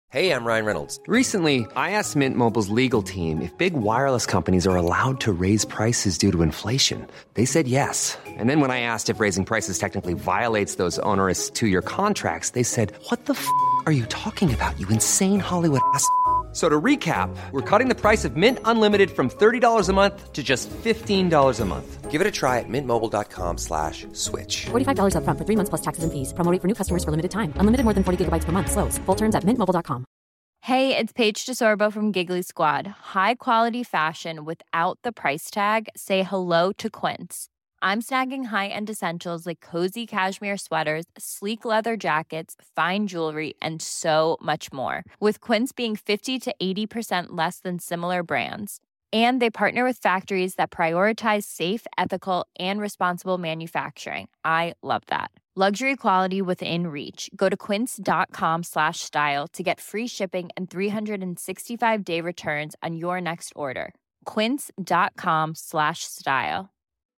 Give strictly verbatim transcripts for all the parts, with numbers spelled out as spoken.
Hey, I'm Ryan Reynolds. Recently, I asked Mint Mobile's legal team if big wireless companies are allowed to raise prices due to inflation. They said yes. And then when I asked if raising prices technically violates those onerous two-year contracts, they said, what the f*** are you talking about, you insane Hollywood ass f- So to recap, we're cutting the price of Mint Unlimited from thirty dollars a month to just fifteen dollars a month. Give it a try at mintmobile.com slash switch. forty-five dollars up front for three months plus taxes and fees. Promo rate for new customers for limited time. Unlimited more than forty gigabytes per month. Slows full terms at mint mobile dot com. Hey, it's Paige DeSorbo from Giggly Squad. High quality fashion without the price tag. Say hello to Quince. I'm snagging high-end essentials like cozy cashmere sweaters, sleek leather jackets, fine jewelry, and so much more. With Quince being fifty to eighty percent less than similar brands. And they partner with factories that prioritize safe, ethical, and responsible manufacturing. I love that. Luxury quality within reach. Go to quince.com slash style to get free shipping and three sixty-five day returns on your next order. Quince.com slash style.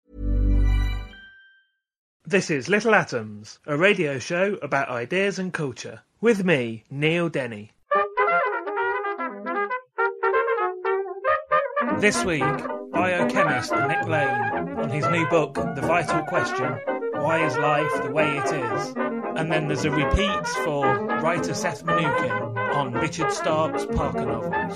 This is Little Atoms, a radio show about ideas and culture. With me, Neil Denny. This week, biochemist Nick Lane on his new book, The Vital Question, Why is Life the Way It Is? And then there's a repeat for writer Seth Mnookin on Richard Stark's Parker novels.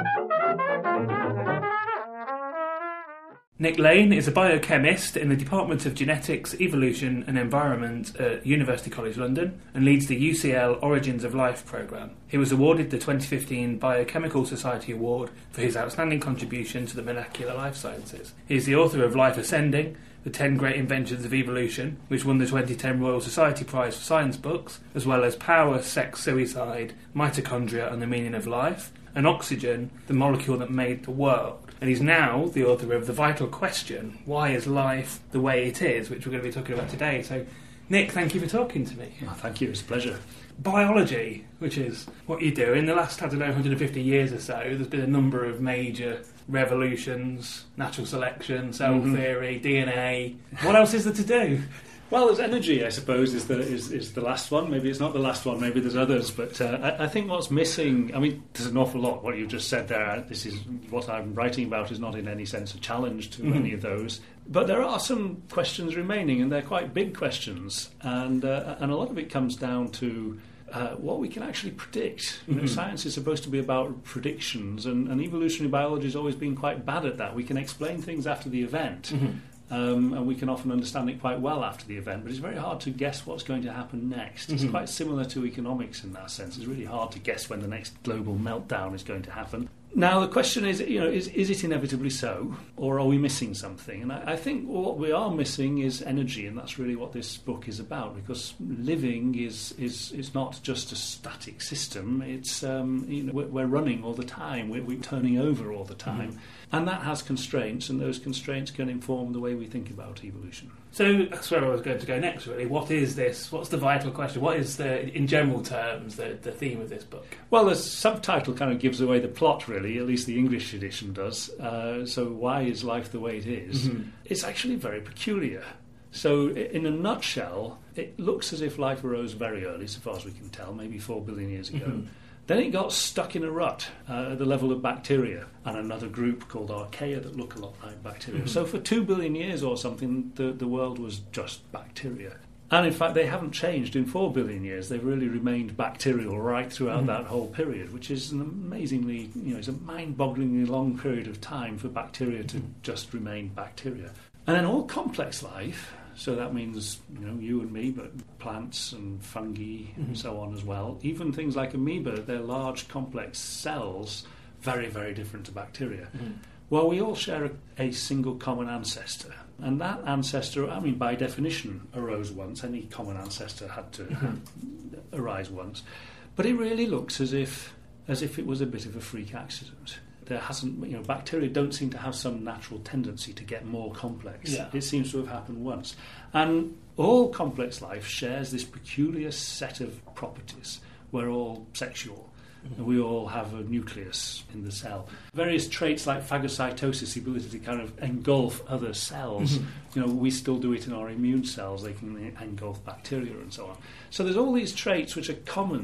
Nick Lane is a biochemist in the Department of Genetics, Evolution and Environment at University College London and leads the U C L Origins of Life programme. He was awarded the twenty fifteen Biochemical Society Award for his outstanding contribution to the molecular life sciences. He is the author of Life Ascending, The ten Great Inventions of Evolution, which won the twenty ten Royal Society Prize for Science Books, as well as Power, Sex, Suicide, Mitochondria and the Meaning of Life, and Oxygen, the Molecule That Made the World. And he's now the author of The Vital Question, Why is Life the Way It Is, which we're going to be talking about today. So, Nick, thank you for talking to me. Oh, thank you, it's a pleasure. Biology, which is what you do. In the last, I don't know, one hundred fifty years or so, there's been a number of major revolutions, natural selection, cell mm-hmm. theory, D N A. What else is there to do? Well, there's energy, I suppose, is the is, is the last one. Maybe it's not the last one, maybe there's others. But uh, I, I think what's missing, I mean, there's an awful lot. What you just said there, this is what I'm writing about is not in any sense a challenge to mm-hmm. any of those. But there are some questions remaining, and they're quite big questions. And, uh, and a lot of it comes down to uh, what we can actually predict. You know, mm-hmm. Science is supposed to be about predictions, and, and evolutionary biology has always been quite bad at that. We can explain things after the event. Mm-hmm. Um, and we can often understand it quite well after the event, but it's very hard to guess what's going to happen next. Mm-hmm. It's quite similar to economics in that sense. It's really hard to guess when the next global meltdown is going to happen. Now, the question is, you know, is, is it inevitably so, or are we missing something? And I, I think what we are missing is energy, and that's really what this book is about, because living is is, is not just a static system. It's, um, you know, we're, we're running all the time, we're, we're turning over all the time. Mm-hmm. And that has constraints, and those constraints can inform the way we think about evolution. So that's where I was going to go next, really. What is this? What's the vital question? What is, the, in general terms, the, the theme of this book? Well, the subtitle kind of gives away the plot, really, at least the English edition does. Uh, so why is life the way it is? Mm-hmm. It's actually very peculiar. So in a nutshell, it looks as if life arose very early, so far as we can tell, maybe four billion years ago. Mm-hmm. Then it got stuck in a rut uh, at the level of bacteria and another group called archaea that look a lot like bacteria. Mm-hmm. So for two billion years or something, the, the world was just bacteria. And in fact, they haven't changed in four billion years. They've really remained bacterial right throughout mm-hmm. that whole period, which is an amazingly, you know, it's a mind-bogglingly long period of time for bacteria to mm-hmm. just remain bacteria. And then all complex life, so that means, you know, you and me, but plants and fungi mm-hmm. and so on as well. Even things like amoeba, they're large, complex cells, very, very different to bacteria. Mm-hmm. Well, we all share a, a single common ancestor. And that ancestor, I mean, by definition, arose once. Any common ancestor had to mm-hmm. arise once. But it really looks as if as if it was a bit of a freak accident. There hasn't, you know, bacteria don't seem to have some natural tendency to get more complex. Yeah. It seems to have happened once. And all complex life shares this peculiar set of properties. We're all sexual. Mm-hmm. And we all have a nucleus in the cell. Various traits like phagocytosis, the ability to kind of engulf other cells. Mm-hmm. You know, we still do it in our immune cells. They can engulf bacteria and so on. So there's all these traits which are common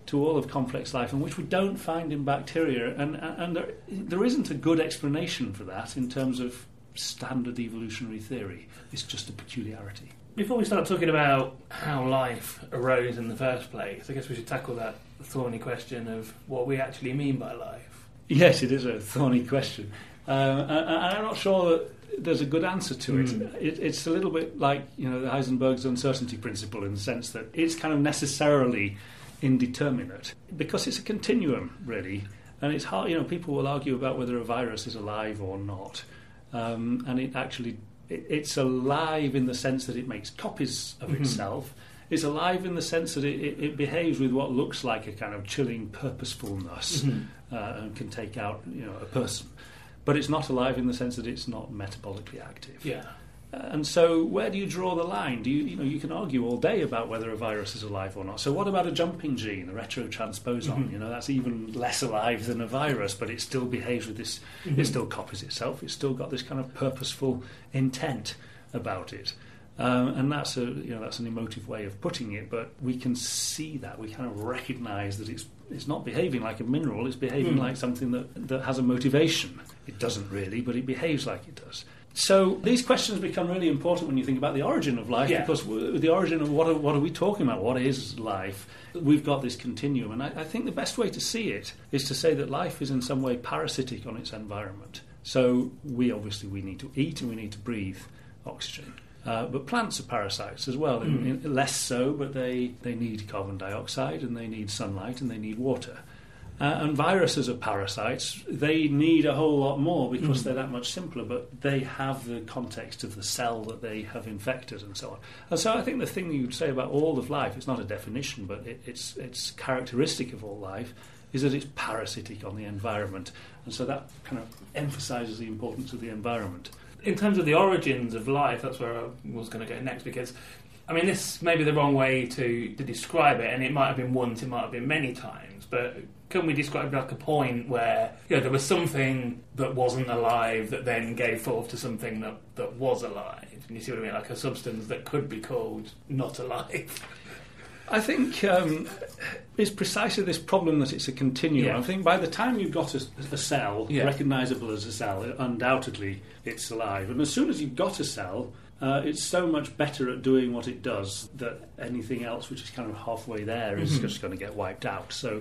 to all of complex life, and which we don't find in bacteria. And, and there, there isn't a good explanation for that in terms of standard evolutionary theory. It's just a peculiarity. Before we start talking about how life arose in the first place, I guess we should tackle that thorny question of what we actually mean by life. Yes, it is a thorny question. Uh, and I'm not sure that there's a good answer to it. Mm. it. It's a little bit like, you know, the Heisenberg's uncertainty principle, in the sense that it's kind of necessarily indeterminate because it's a continuum, really. And it's hard, you know, people will argue about whether a virus is alive or not. Um, and it actually... It's alive in the sense that it makes copies of mm-hmm. itself. It's alive in the sense that it, it, it behaves with what looks like a kind of chilling purposefulness mm-hmm. uh, and can take out, you know, a person. But it's not alive in the sense that it's not metabolically active. Yeah. Uh, and so where do you draw the line? Do you, you know, you can argue all day about whether a virus is alive or not. So what about a jumping gene, a retrotransposon? Mm-hmm. You know, that's even less alive than a virus, but it still behaves with this, mm-hmm. it still copies itself, it's still got this kind of purposeful intent about it. Um, and that's a, you know, that's an emotive way of putting it, but we can see that, we kind of recognise that it's it's not behaving like a mineral, it's behaving mm. like something that, that has a motivation. It doesn't really, but it behaves like it does. So these questions become really important when you think about the origin of life, yeah. because the origin of what are, what are we talking about? What is life? We've got this continuum, and I, I think the best way to see it is to say that life is in some way parasitic on its environment. So we obviously we need to eat and we need to breathe oxygen. Uh, but plants are parasites as well, mm. in, in, less so, but they, they need carbon dioxide and they need sunlight and they need water. Uh, and viruses are parasites. They need a whole lot more because mm. they're that much simpler, but they have the context of the cell that they have infected and so on. And so I think the thing you'd say about all of life, it's not a definition, but it, it's, it's characteristic of all life, is that it's parasitic on the environment. And so that kind of emphasises the importance of the environment. In terms of the origins of life, that's where I was going to go next, because, I mean, this may be the wrong way to, to describe it, and it might have been once, it might have been many times, but can we describe like a point where, you know, there was something that wasn't alive that then gave forth to something that, that was alive? And you see what I mean? Like a substance that could be called not alive. I think um, it's precisely this problem that it's a continuum. Yeah. I think by the time you've got a, a cell, yeah. recognisable as a cell, undoubtedly it's alive. And as soon as you've got a cell, uh, it's so much better at doing what it does that anything else which is kind of halfway there is mm-hmm. just going to get wiped out. So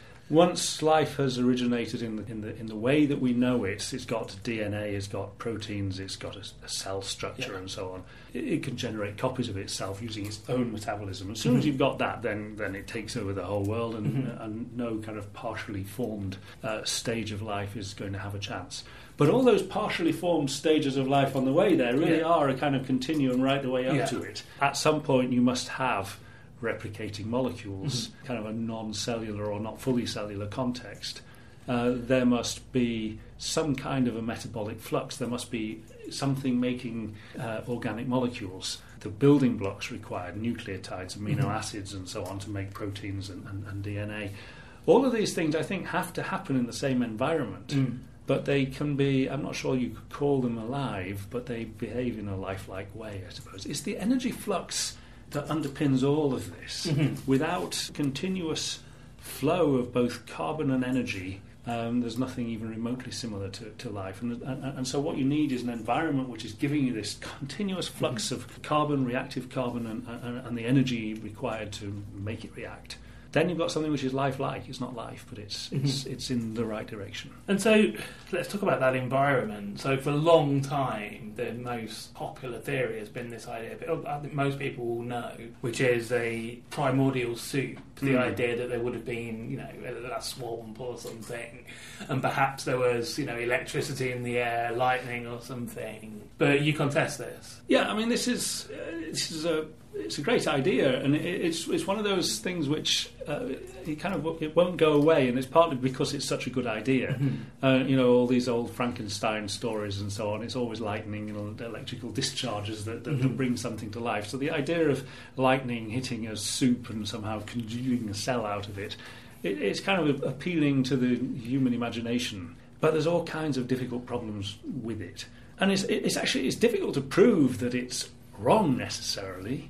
once life has originated in the, in the in the way that we know it, it's got D N A, it's got proteins, it's got a, a cell structure, yeah. and so on. It, it can generate copies of itself using its own metabolism. As soon mm-hmm. as you've got that, then then it takes over the whole world, and, mm-hmm. and no kind of partially formed uh, stage of life is going to have a chance. But all those partially formed stages of life on the way there really yeah. are a kind of continuum right the way up yeah. to it. At some point, you must have replicating molecules, mm-hmm. kind of a non-cellular or not fully cellular context. Uh, there must be some kind of a metabolic flux. There must be something making uh, organic molecules, the building blocks required, nucleotides, amino mm-hmm. acids and so on to make proteins and, and, and D N A. All of these things, I think, have to happen in the same environment. Mm. But they can be, I'm not sure you could call them alive, but they behave in a lifelike way, I suppose. It's the energy flux that underpins all of this. Mm-hmm. Without continuous flow of both carbon and energy, um, there's nothing even remotely similar to, to life. And, and, and so what you need is an environment which is giving you this continuous flux mm-hmm. of carbon, reactive carbon, and, and, and the energy required to make it react. Then you've got something which is life-like. It's not life, but it's mm-hmm. it's it's in the right direction. And so let's talk about that environment. So for a long time, the most popular theory has been this idea, I think most people will know, which is a primordial soup. The mm. idea that there would have been, you know, a swamp or something, and perhaps there was, you know, electricity in the air, lightning or something. But you contest this. Yeah, I mean, this is uh, this is a. It's a great idea, and it's it's one of those things which uh, it kind of it won't go away, and it's partly because it's such a good idea. Mm-hmm. Uh, you know, all these old Frankenstein stories and so on. It's always lightning and electrical discharges that, that, mm-hmm. that bring something to life. So the idea of lightning hitting a soup and somehow conjuring a cell out of it, it, it's kind of appealing to the human imagination. But there's all kinds of difficult problems with it, and it's it's actually it's difficult to prove that it's wrong necessarily.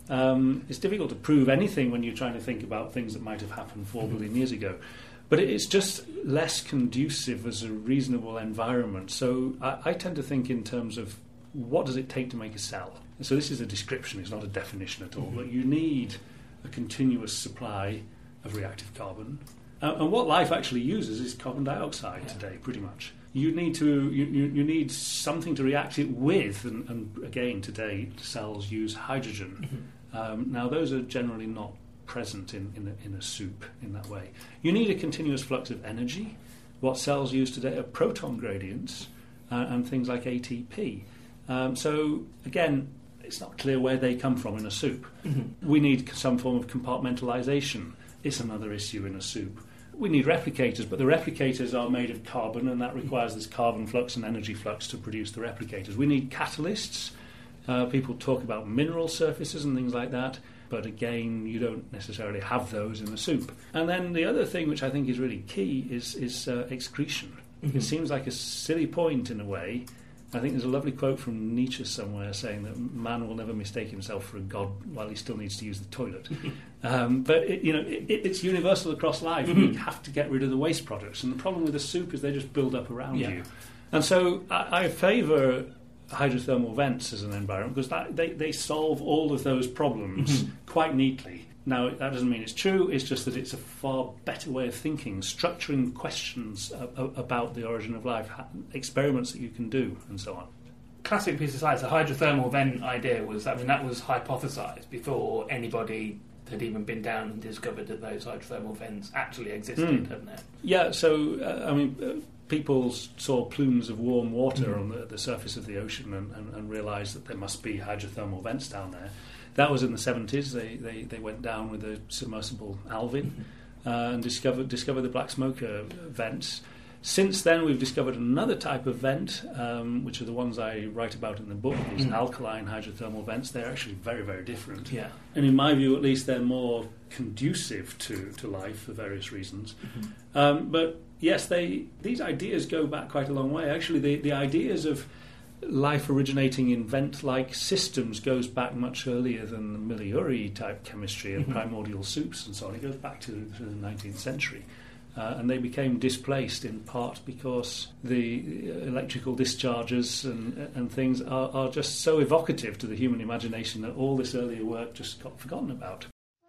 Um, it's difficult to prove anything when you're trying to think about things that might have happened four mm-hmm. billion years ago. But it's just less conducive as a reasonable environment. So I, I tend to think in terms of what does it take to make a cell? So this is a description, it's not a definition at all. Mm-hmm. But you need a continuous supply of reactive carbon. Uh, and what life actually uses is carbon dioxide yeah. today, pretty much. You need to you, you, you need something to react it with, and, and again today cells use hydrogen. Mm-hmm. Um, now those are generally not present in, in, a, in a soup in that way. You need a continuous flux of energy. What cells use today are proton gradients uh, and things like A T P. Um, so again, it's not clear where they come from in a soup. Mm-hmm. We need some form of compartmentalization. It's another issue in a soup. We need replicators, but the replicators are made of carbon, and that requires this carbon flux and energy flux to produce the replicators. We need catalysts. Uh, people talk about mineral surfaces and things like that, but again, you don't necessarily have those in a soup. And then the other thing which I think is really key is, is uh, excretion. Mm-hmm. It seems like a silly point in a way. I think there's a lovely quote from Nietzsche somewhere saying that man will never mistake himself for a god while he still needs to use the toilet. um, but it, you know, it, it's universal across life. Mm-hmm. We have to get rid of the waste products, and the problem with the soup is they just build up around yeah. you. And so I, I favour hydrothermal vents as an environment because that, they, they solve all of those problems mm-hmm. quite neatly. Now, that doesn't mean it's true, it's just that it's a far better way of thinking, structuring questions uh, about the origin of life, experiments that you can do, and so on. Classic piece of science, the hydrothermal vent idea was, I mean, that was hypothesised before anybody had even been down and discovered that those hydrothermal vents actually existed, mm. hadn't it? Yeah, so, uh, I mean, uh, people saw plumes of warm water mm. on the, the surface of the ocean and, and, and realised that there must be hydrothermal vents down there. That was in the seventies. They, they, they went down with a submersible Alvin mm-hmm. uh, and discovered discovered the black smoker vents. Since then, we've discovered another type of vent, um, which are the ones I write about in the book, these mm. alkaline hydrothermal vents. They're actually very, very different. Yeah. And in my view, at least, they're more conducive to, to life for various reasons. Mm-hmm. Um, but yes, they these ideas go back quite a long way. Actually, the, the ideas of life originating in vent-like systems goes back much earlier than the Miliuri type chemistry and mm-hmm. primordial soups and so on. It goes back to, to the nineteenth century. Uh, and they became displaced in part because the electrical discharges and, and things are, are just so evocative to the human imagination that all this earlier work just got forgotten about.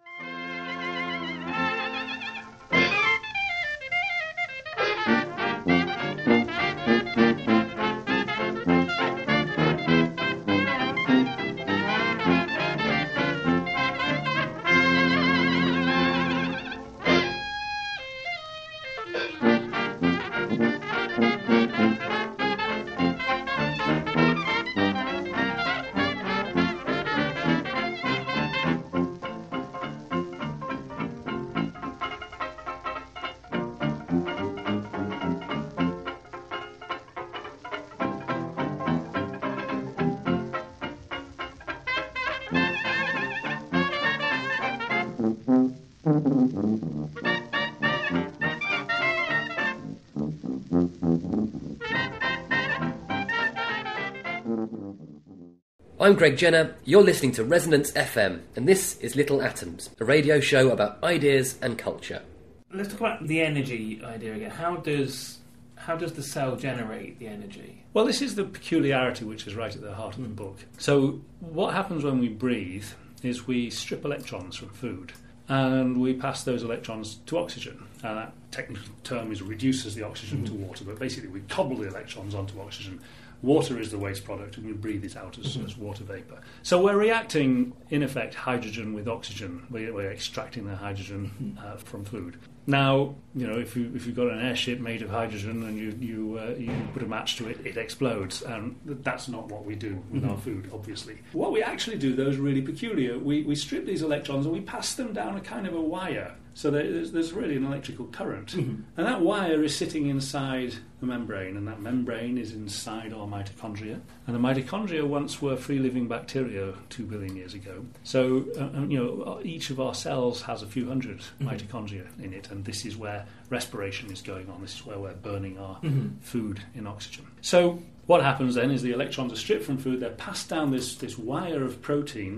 I'm Greg Jenner, you're listening to Resonance F M, and this is Little Atoms, a radio show about ideas and culture. Let's talk about the energy idea again. How does how does the cell generate the energy? Well, this is the peculiarity which is right at the heart of the book. So what happens when we breathe is we strip electrons from food, and we pass those electrons to oxygen. And that technical term is reduces the oxygen mm-hmm. to water, but basically we cobble the electrons onto oxygen. Water is the waste product, and we breathe it out as, mm-hmm. as water vapour. So we're reacting, in effect, hydrogen with oxygen. We're, we're extracting the hydrogen mm-hmm. uh, from food. Now, you know, if you if you've got an airship made of hydrogen and you you uh, you put a match to it, it explodes. And that's not what we do with mm-hmm. our food, obviously. What we actually do, though, is really peculiar. We we strip these electrons and we pass them down a kind of a wire. So there's, there's really an electrical current. Mm-hmm. And that wire is sitting inside the membrane, and that membrane is inside our mitochondria. And the mitochondria once were free-living bacteria two billion years ago. So, uh, you know, each of our cells has a few hundred mm-hmm. mitochondria in it, and this is where respiration is going on. This is where we're burning our mm-hmm. food in oxygen. So what happens then is the electrons are stripped from food, they're passed down this, this wire of proteins,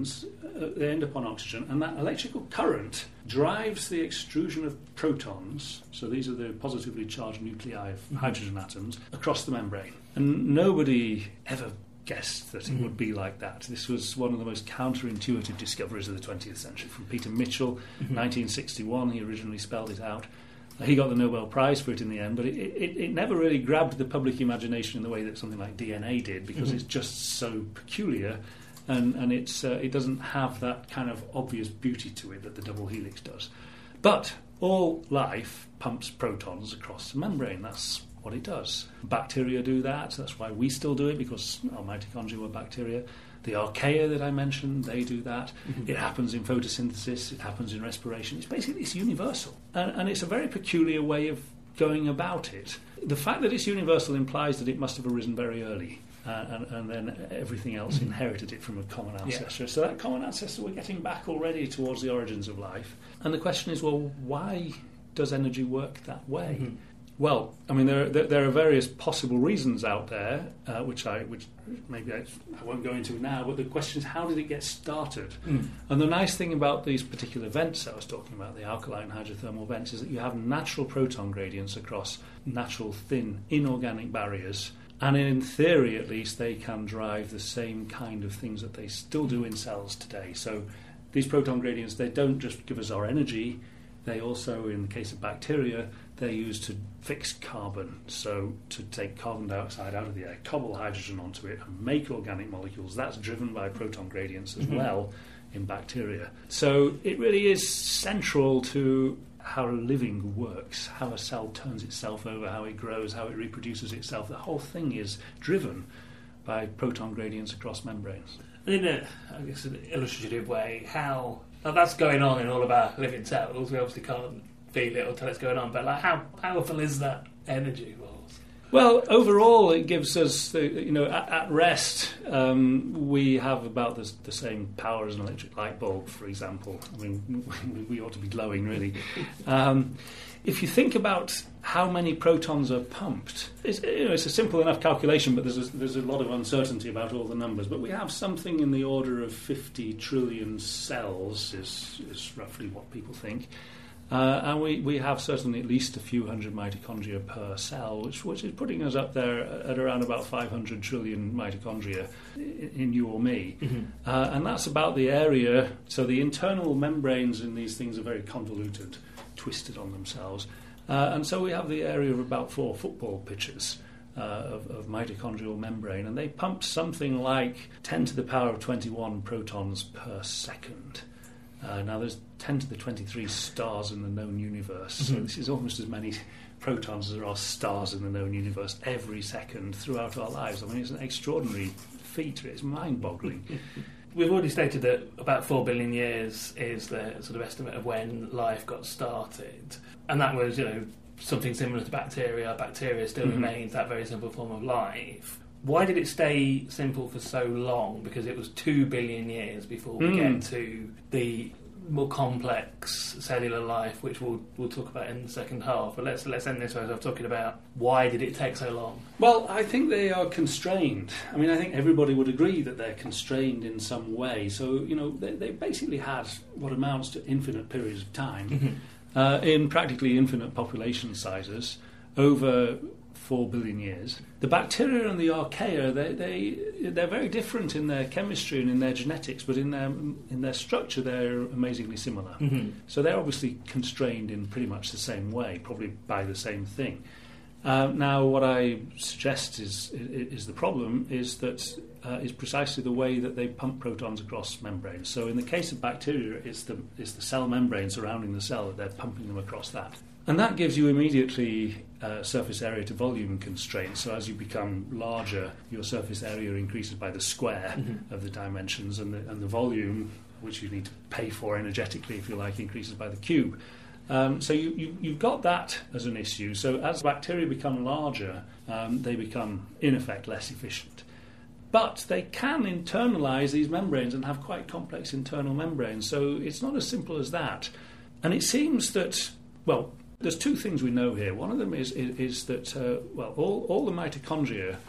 uh, they end up on oxygen, and that electrical current drives the extrusion of protons, so these are the positively charged nuclei of hydrogen atoms, across the membrane. And nobody ever guessed that it mm-hmm. would be like that. This was one of the most counterintuitive discoveries of the twentieth century, from Peter Mitchell, mm-hmm. nineteen sixty-one. He originally spelled it out. He got the Nobel Prize for it in the end, but it, it, it never really grabbed the public imagination in the way that something like D N A did, because mm-hmm. it's just so peculiar, and, and it's, uh, it doesn't have that kind of obvious beauty to it that the double helix does. But all life pumps protons across the membrane. That's what it does. Bacteria do that. That's why we still do it, because our mitochondria were bacteria. The archaea that I mentioned, they do that. Mm-hmm. It happens in photosynthesis. It happens in respiration. It's basically it's universal, and, and it's a very peculiar way of going about it. The fact that it's universal implies that it must have arisen very early, uh, and, and then everything else mm-hmm. inherited it from a common ancestor. Yeah. So that common ancestor, we're getting back already towards the origins of life. And the question is, well, why does energy work that way? Mm-hmm. Well, I mean, there, there there are various possible reasons out there, uh, which I which maybe I, I won't go into now. But the question is, how did it get started? Mm. And the nice thing about these particular vents I was talking about, the alkaline hydrothermal vents, is that you have natural proton gradients across natural thin inorganic barriers, and in theory, at least, they can drive the same kind of things that they still do in cells today. So these proton gradients, they don't just give us our energy. They also, in the case of bacteria, they're used to fix carbon, so to take carbon dioxide out of the air, cobble hydrogen onto it, and make organic molecules. That's driven by proton gradients as mm-hmm. well in bacteria. So it really is central to how living works, how a cell turns itself over, how it grows, how it reproduces itself. The whole thing is driven by proton gradients across membranes. In a, I guess, an illustrative way, how now that's going on in all of our living cells. We obviously can't feel it or tell it's going on, but like, how powerful is that energy? Well, overall, it gives us, the, you know, at, at rest, um, we have about the, the same power as an electric light bulb, for example. I mean, we, we ought to be glowing, really. Um, if you think about how many protons are pumped, it's, you know, it's a simple enough calculation, but there's a, there's a lot of uncertainty about all the numbers. But we have something in the order of fifty trillion cells, is, is roughly what people think. Uh, and we, we have certainly at least a few hundred mitochondria per cell, which, which is putting us up there at around about five hundred trillion mitochondria in, in you or me. Mm-hmm. Uh, and that's about the area. So the internal membranes in these things are very convoluted, twisted on themselves. Uh, and so we have the area of about four football pitches uh, of, of mitochondrial membrane. And they pump something like ten to the power of twenty-one protons per second. Uh, now, there's ten to the twenty-three stars in the known universe, mm-hmm. so this is almost as many protons as there are stars in the known universe every second throughout our lives. I mean, it's an extraordinary feat. It's mind-boggling. We've already stated that about four billion years is the sort of estimate of when life got started, and that was, you know, something similar to bacteria. Bacteria still mm-hmm. remains that very simple form of life. Why did it stay simple for so long? Because it was two billion years before we mm. get to the more complex cellular life, which we'll we'll talk about in the second half. But let's let's end this way. I was talking about why did it take so long? Well, I think they are constrained. I mean, I think everybody would agree that they're constrained in some way. So, you know, they, they basically had what amounts to infinite periods of time mm-hmm. uh, in practically infinite population sizes over four billion years. The bacteria and the archaea, they, they, they're very different in their chemistry and in their genetics, but in their in their structure they're amazingly similar. Mm-hmm. So they're obviously constrained in pretty much the same way, probably by the same thing. Uh, now, what I suggest is is the problem is that uh, is precisely the way that they pump protons across membranes. So in the case of bacteria, it's the it's the cell membrane surrounding the cell that they're pumping them across that. And that gives you immediately uh, surface area to volume constraints. So as you become larger, your surface area increases by the square mm-hmm. of the dimensions, and the, and the volume, which you need to pay for energetically, if you like, increases by the cube. Um, so you, you, you've got that as an issue. So as bacteria become larger, um, they become, in effect, less efficient. But they can internalise these membranes and have quite complex internal membranes. So it's not as simple as that. And it seems that, well, there's two things we know here. One of them is is, is that uh, well, all, all the mitochondria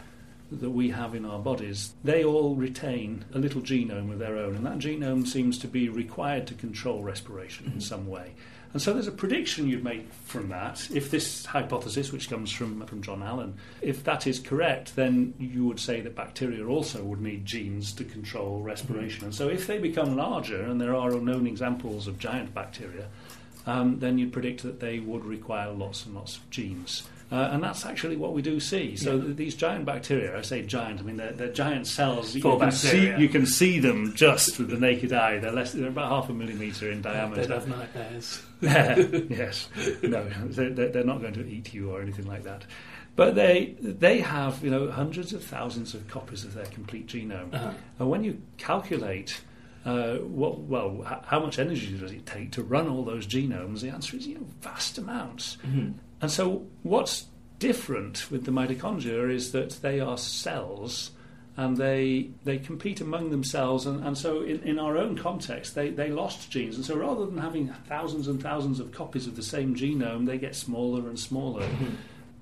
that we have in our bodies, they all retain a little genome of their own, and that genome seems to be required to control respiration mm-hmm. in some way. And so there's a prediction you'd make from that. If this hypothesis, which comes from, from John Allen, if that is correct, then you would say that bacteria also would need genes to control respiration. Mm-hmm. And so if they become larger, and there are known examples of giant bacteria, um, then you'd predict that they would require lots and lots of genes. Uh, and that's actually what we do see. So yeah. th- these giant bacteria, I say giant, I mean they're, they're giant cells. You can, see, you can see them just with the naked eye. They're less. They're about half a millimetre in diameter. They'd have nightmares. Yes. No, they're, they're not going to eat you or anything like that. But they they have, you know, hundreds of thousands of copies of their complete genome. Uh-huh. And when you calculate uh, what, well, h- how much energy does it take to run all those genomes, the answer is, you know, vast amounts. Mm-hmm. And so what's different with the mitochondria is that they are cells, and they they compete among themselves, and, and so in, in our own context they, they lost genes, and so rather than having thousands and thousands of copies of the same genome, they get smaller and smaller. Mm-hmm.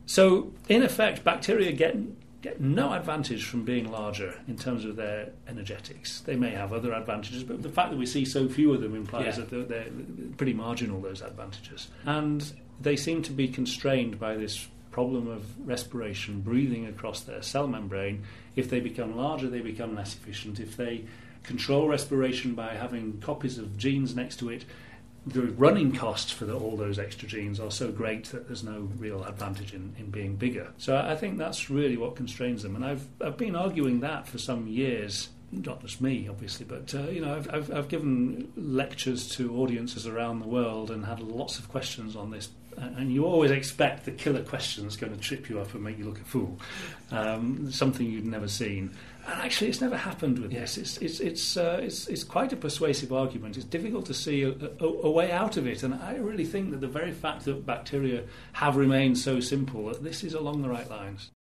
So in effect, bacteria get get no advantage from being larger in terms of their energetics. They may have other advantages, but the fact that we see so few of them implies yeah. that they're, they're pretty marginal, those advantages. And they seem to be constrained by this problem of respiration, breathing across their cell membrane. If they become larger, they become less efficient. If they control respiration by having copies of genes next to it, the running costs for the, all those extra genes are so great that there's no real advantage in, in being bigger. So I think that's really what constrains them. And I've I've been arguing that for some years. Not just me, obviously, but uh, you know, I've, I've I've given lectures to audiences around the world and had lots of questions on this. And you always expect the killer question that's going to trip you up and make you look a fool, um, something you'd never seen. And actually, it's never happened with yeah. this. It's it's it's, uh, it's it's quite a persuasive argument. It's difficult to see a, a, a way out of it, and I really think that the very fact that bacteria have remained so simple, that this is along the right lines.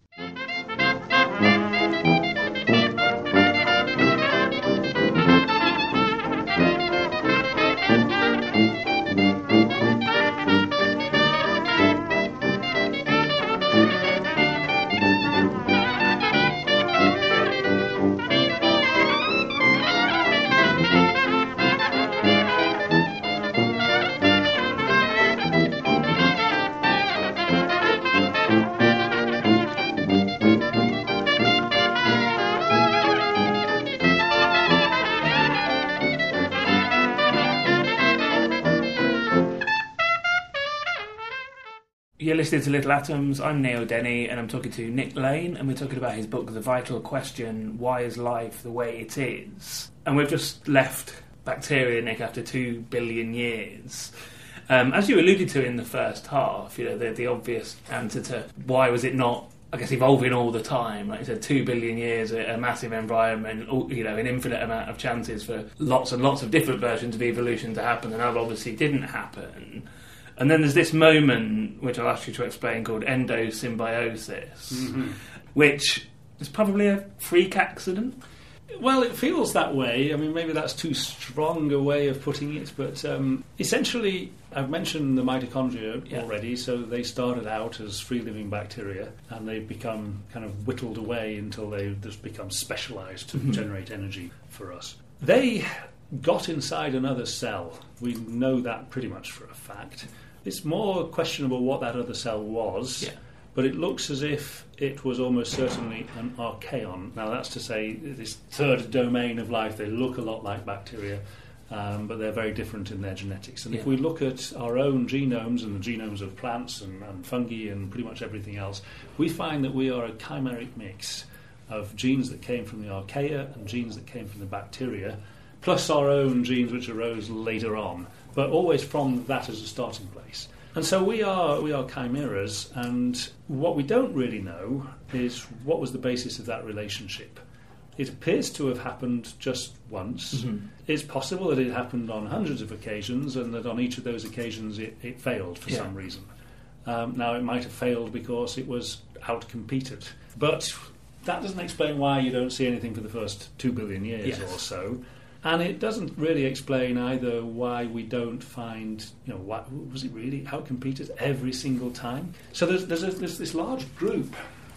You're listening to Little Atoms. I'm Neil Denny, and I'm talking to Nick Lane, and we're talking about his book, The Vital Question, Why is Life the Way It Is? And we've just left bacteria, Nick, after two billion years. Um, as you alluded to in the first half, you know, the, the obvious answer to why was it not, I guess, evolving all the time. Like you said, two billion years, a, a massive environment, you know, an infinite amount of chances for lots and lots of different versions of evolution to happen, and that obviously didn't happen. And then there's this moment, which I'll ask you to explain, called endosymbiosis, mm-hmm. which is probably a freak accident. Well, it feels that way. I mean, maybe that's too strong a way of putting it, but um, essentially, I've mentioned the mitochondria yeah. already, so they started out as free-living bacteria, and they've become kind of whittled away until they've just become specialised to mm-hmm. generate energy for us. They got inside another cell. We know that pretty much for a fact. It's more questionable what that other cell was, yeah. but it looks as if it was almost certainly an archaeon. Now, that's to say, this third domain of life, they look a lot like bacteria, um, but they're very different in their genetics. And yeah. if we look at our own genomes and the genomes of plants and, and fungi and pretty much everything else, we find that we are a chimeric mix of genes that came from the archaea and genes that came from the bacteria, plus our own genes which arose later on, but always from that as a starting place. And so we are we are chimeras, and what we don't really know is what was the basis of that relationship. It appears to have happened just once. Mm-hmm. It's possible that it happened on hundreds of occasions, and that on each of those occasions it, it failed for yeah. some reason. Um, now, it might have failed because it was out-competed, but that doesn't explain why you don't see anything for the first two billion years yes. or so. And it doesn't really explain either why we don't find, you know, what, was it really outcompeted every single time? So there's there's, a, there's this large group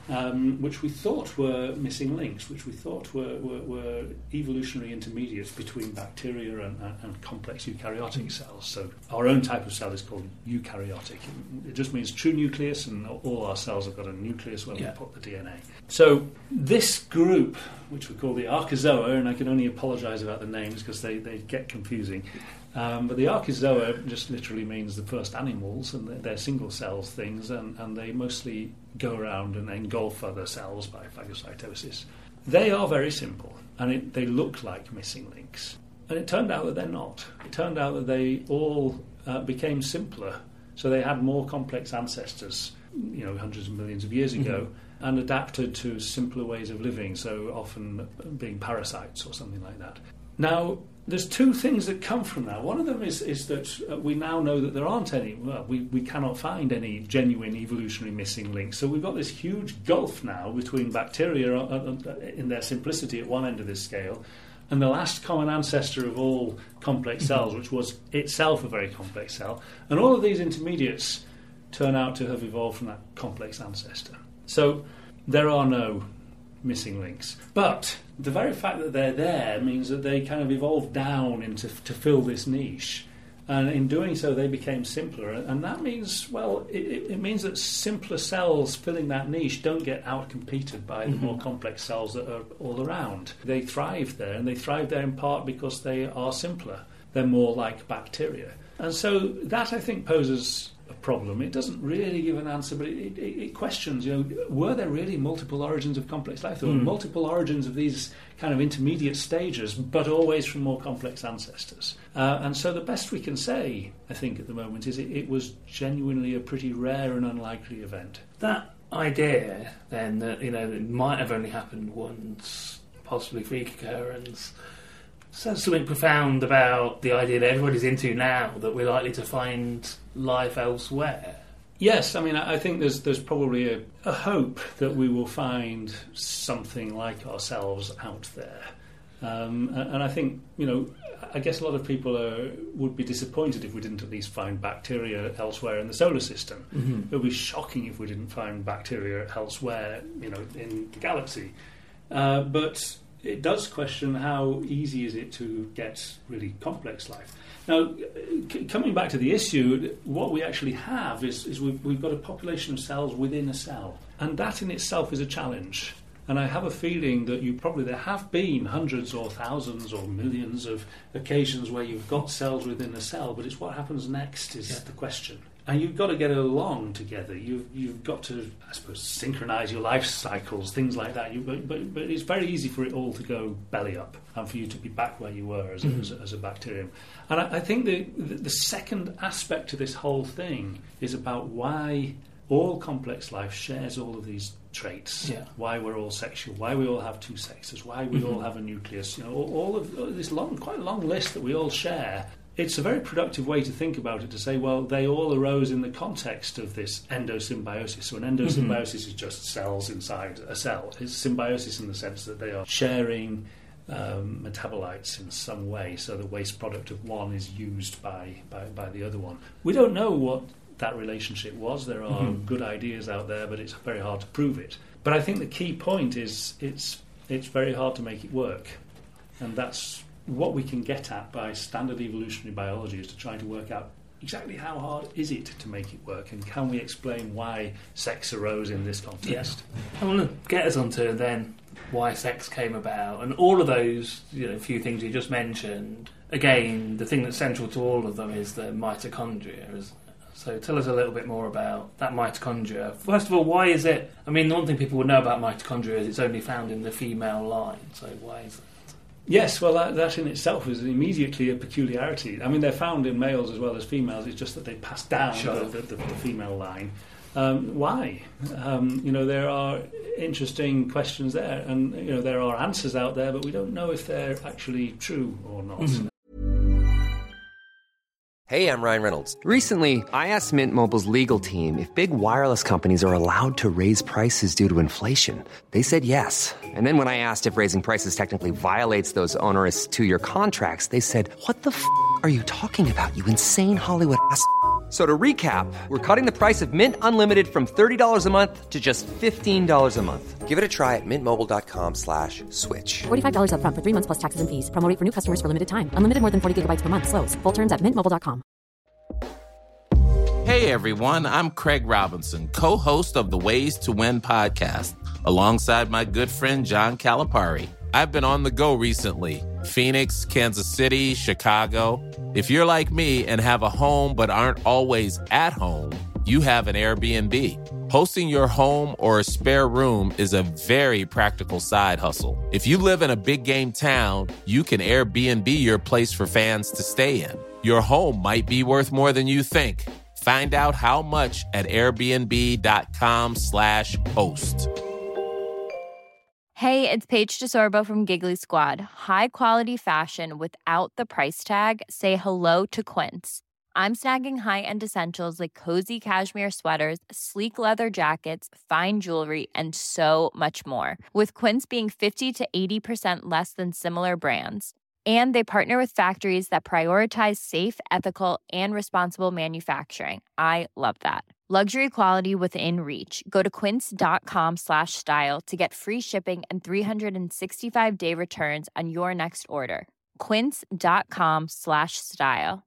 um, which we thought were missing links, which we thought were, were, were evolutionary intermediates between bacteria and, and, and complex eukaryotic cells. So our own type of cell is called eukaryotic. It just means true nucleus, and all our cells have got a nucleus where yeah. we put the D N A. So this group, which we call the Archozoa, and I can only apologise about the names because they, they get confusing, Um, but the Archozoa just literally means the first animals, and they're, they're single cells things, and, and they mostly go around and engulf other cells by phagocytosis. They are very simple, and it, they look like missing links. And it turned out that they're not. It turned out that they all uh, became simpler, so they had more complex ancestors, you know, hundreds of millions of years ago, mm-hmm. and adapted to simpler ways of living, so often being parasites or something like that. Now, there's two things that come from that. One of them is, is that uh, we now know that there aren't any, well, we, we cannot find any genuine evolutionary missing links. So we've got this huge gulf now between bacteria uh, uh, in their simplicity at one end of this scale and the last common ancestor of all complex cells, which was itself a very complex cell. And all of these intermediates turn out to have evolved from that complex ancestor. So there are no missing links. But the very fact that they're there means that they kind of evolved down into to fill this niche. And in doing so, they became simpler. And that means, well, it, it means that simpler cells filling that niche don't get out-competed by the mm-hmm. more complex cells that are all around. They thrive there, and they thrive there in part because they are simpler. They're more like bacteria. And so that, I think, poses a problem. It doesn't really give an answer, but it, it, it questions, you know, were there really multiple origins of complex life? There were mm. multiple origins of these kind of intermediate stages, but always from more complex ancestors. Uh, and so the best we can say, I think, at the moment is it, it was genuinely a pretty rare and unlikely event. That idea, then, that, you know, it might have only happened once, possibly freak occurrence, says something profound about the idea that everybody's into now, that we're likely to find life elsewhere. Yes, I mean, I think there's there's probably a, a hope that we will find something like ourselves out there. Um, and, and I think, you know, I guess a lot of people are, would be disappointed if we didn't at least find bacteria elsewhere in the solar system. Mm-hmm. It would be shocking if we didn't find bacteria elsewhere, you know, in the galaxy. Uh, but it does question how easy is it to get really complex life. Now, c- coming back to the issue, what we actually have is, is we've, we've got a population of cells within a cell. And that in itself is a challenge. And I have a feeling that you probably, there have been hundreds or thousands or millions of occasions where you've got cells within a cell, but it's what happens next is yeah. the question. And you've got to get along together. You've you've got to, I suppose, synchronise your life cycles, things like that. You, but, but but it's very easy for it all to go belly up, and for you to be back where you were as a, mm-hmm. as, a, as a bacterium. And I, I think the, the the second aspect to this whole thing is about why all complex life shares all of these traits. Yeah. Why we're all sexual. Why we all have two sexes. Why we mm-hmm. all have a nucleus. You know, all, all of all this long, quite a long list that we all share. It's a very productive way to think about it, to say, well, they all arose in the context of this endosymbiosis. So an endosymbiosis mm-hmm. is just cells inside a cell. It's symbiosis in the sense that they are sharing um, metabolites in some way, so the waste product of one is used by, by, by the other one. We don't know what that relationship was. There are mm-hmm. good ideas out there, but it's very hard to prove it. But I think the key point is it's it's very hard to make it work. And that's what we can get at by standard evolutionary biology, is to try to work out exactly how hard is it to make it work, and can we explain why sex arose in this context. Yeah. I want to get us onto then why sex came about, and all of those, you know, few things you just mentioned. Again, the thing that's central to all of them is the mitochondria. So tell us a little bit more about that mitochondria. First of all, why is it... I mean, the one thing people would know about mitochondria is it's only found in the female line, so why is it? Yes, well, that, that in itself is immediately a peculiarity. I mean, they're found in males as well as females. It's just that they pass down sure. the, the, the female line. Um, why? Um, you know, there are interesting questions there, and you know, there are answers out there, but we don't know if they're actually true or not. Mm-hmm. Hey, I'm Ryan Reynolds. Recently, I asked Mint Mobile's legal team if big wireless companies are allowed to raise prices due to inflation. They said yes. And then when I asked if raising prices technically violates those onerous two-year contracts, they said, "What the f*** are you talking about, you insane Hollywood ass f- So to recap, we're cutting the price of Mint Unlimited from thirty dollars a month to just fifteen dollars a month. Give it a try at mintmobile.com slash switch. forty-five dollars up front for three months plus taxes and fees. Promo rate for new customers for limited time. Unlimited more than forty gigabytes per month. Slows full terms at mint mobile dot com. Hey everyone, I'm Craig Robinson, co-host of the Ways to Win podcast, alongside my good friend John Calipari. I've been on the go recently. Phoenix, Kansas City, Chicago. If you're like me and have a home but aren't always at home, you have an Airbnb. Hosting your home or a spare room is a very practical side hustle. If you live in a big game town, you can Airbnb your place for fans to stay in. Your home might be worth more than you think. Find out how much at airbnb.com slash host. Hey, it's Paige DeSorbo from Giggly Squad. High quality fashion without the price tag. Say hello to Quince. I'm snagging high-end essentials like cozy cashmere sweaters, sleek leather jackets, fine jewelry, and so much more. With Quince being fifty to eighty percent less than similar brands. And they partner with factories that prioritize safe, ethical, and responsible manufacturing. I love that. Luxury quality within reach. Go to quince.com slash style to get free shipping and three sixty-five day returns on your next order. Quince.com slash style.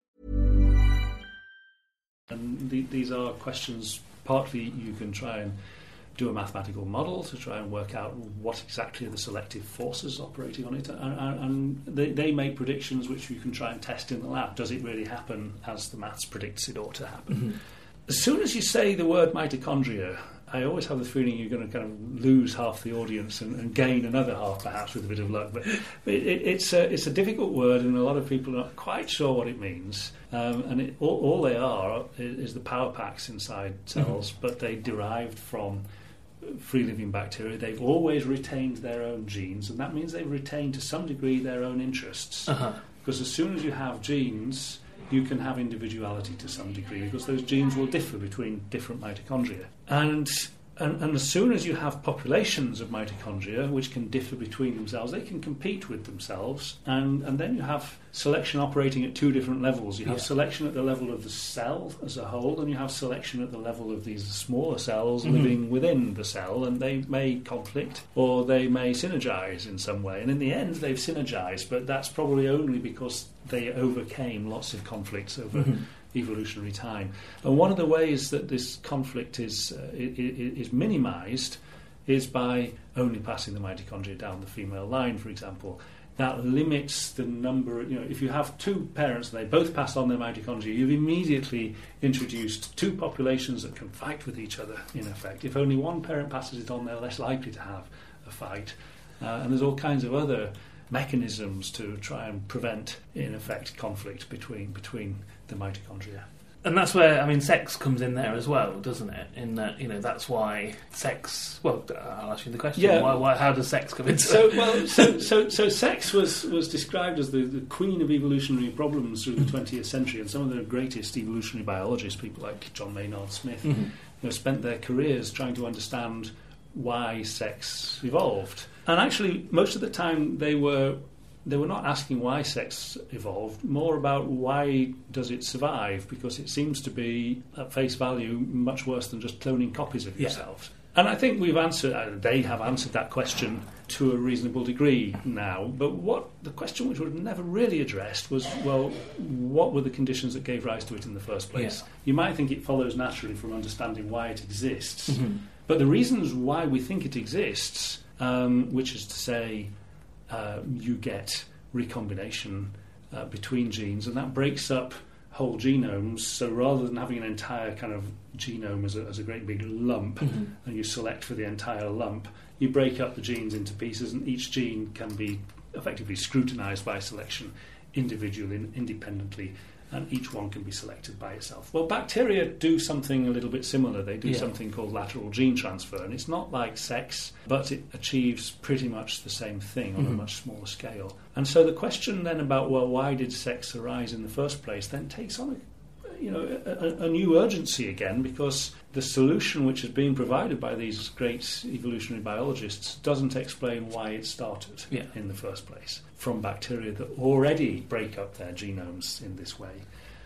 And th- these are questions, partly you can try and do a mathematical model to try and work out what exactly are the selective forces operating on it, and, and, and they, they make predictions which you can try and test in the lab. Does it really happen as the maths predicts it ought to happen? Mm-hmm. As soon as you say the word mitochondria, I always have the feeling you're going to kind of lose half the audience and, and gain another half, perhaps, with a bit of luck. But it, it, it's, a, it's a difficult word, and a lot of people are not quite sure what it means. Um, and it, all, all they are is, is the power packs inside cells, mm-hmm. but they derived from free-living bacteria. They've always retained their own genes, and that means they've retained to some degree their own interests. Uh-huh. Because as soon as you have genes, you can have individuality to some degree, because those genes will differ between different mitochondria. And, and, and as soon as you have populations of mitochondria, which can differ between themselves, they can compete with themselves, and, and then you have selection operating at two different levels. You have yeah. selection at the level of the cell as a whole, and you have selection at the level of these smaller cells mm-hmm. living within the cell, and they may conflict or they may synergize in some way. And in the end, they've synergized, but that's probably only because they overcame lots of conflicts over mm-hmm. evolutionary time. And one of the ways that this conflict is uh, is minimized is by only passing the mitochondria down the female line, for example. That limits the number, you know, if you have two parents and they both pass on their mitochondria, you've immediately introduced two populations that can fight with each other, in effect. If only one parent passes it on, they're less likely to have a fight. Uh, and there's all kinds of other mechanisms to try and prevent, in effect, conflict between between the mitochondria. And that's where, I mean, sex comes in there as well, doesn't it? In that, you know, that's why sex. Well, I'll ask you the question. Yeah. Why, why, how does sex come into so, it? Well, so, so, so sex was, was described as the, the queen of evolutionary problems through the twentieth century, and some of the greatest evolutionary biologists, people like John Maynard Smith, mm-hmm. you know, spent their careers trying to understand why sex evolved. And actually, most of the time, they were. They were not asking why sex evolved, more about why does it survive, because it seems to be, at face value, much worse than just cloning copies of yourselves. Yeah. And I think we've answered, uh, they have answered that question to a reasonable degree now. But what the question which was never really addressed was, well, what were the conditions that gave rise to it in the first place? Yeah. You might think it follows naturally from understanding why it exists. Mm-hmm. But the reasons why we think it exists, um, which is to say, Uh, you get recombination uh, between genes, and that breaks up whole genomes. So rather than having an entire kind of genome as a, as a great big lump, mm-hmm. and you select for the entire lump, you break up the genes into pieces, and each gene can be effectively scrutinized by selection individually and independently, and each one can be selected by itself. Well, bacteria do something a little bit similar. They do yeah. something called lateral gene transfer, and it's not like sex, but it achieves pretty much the same thing on mm-hmm. a much smaller scale. And so the question then about, well, why did sex arise in the first place, then takes on a you know, a, a new urgency again, because the solution which is being provided by these great evolutionary biologists doesn't explain why it started yeah. in the first place from bacteria that already break up their genomes in this way.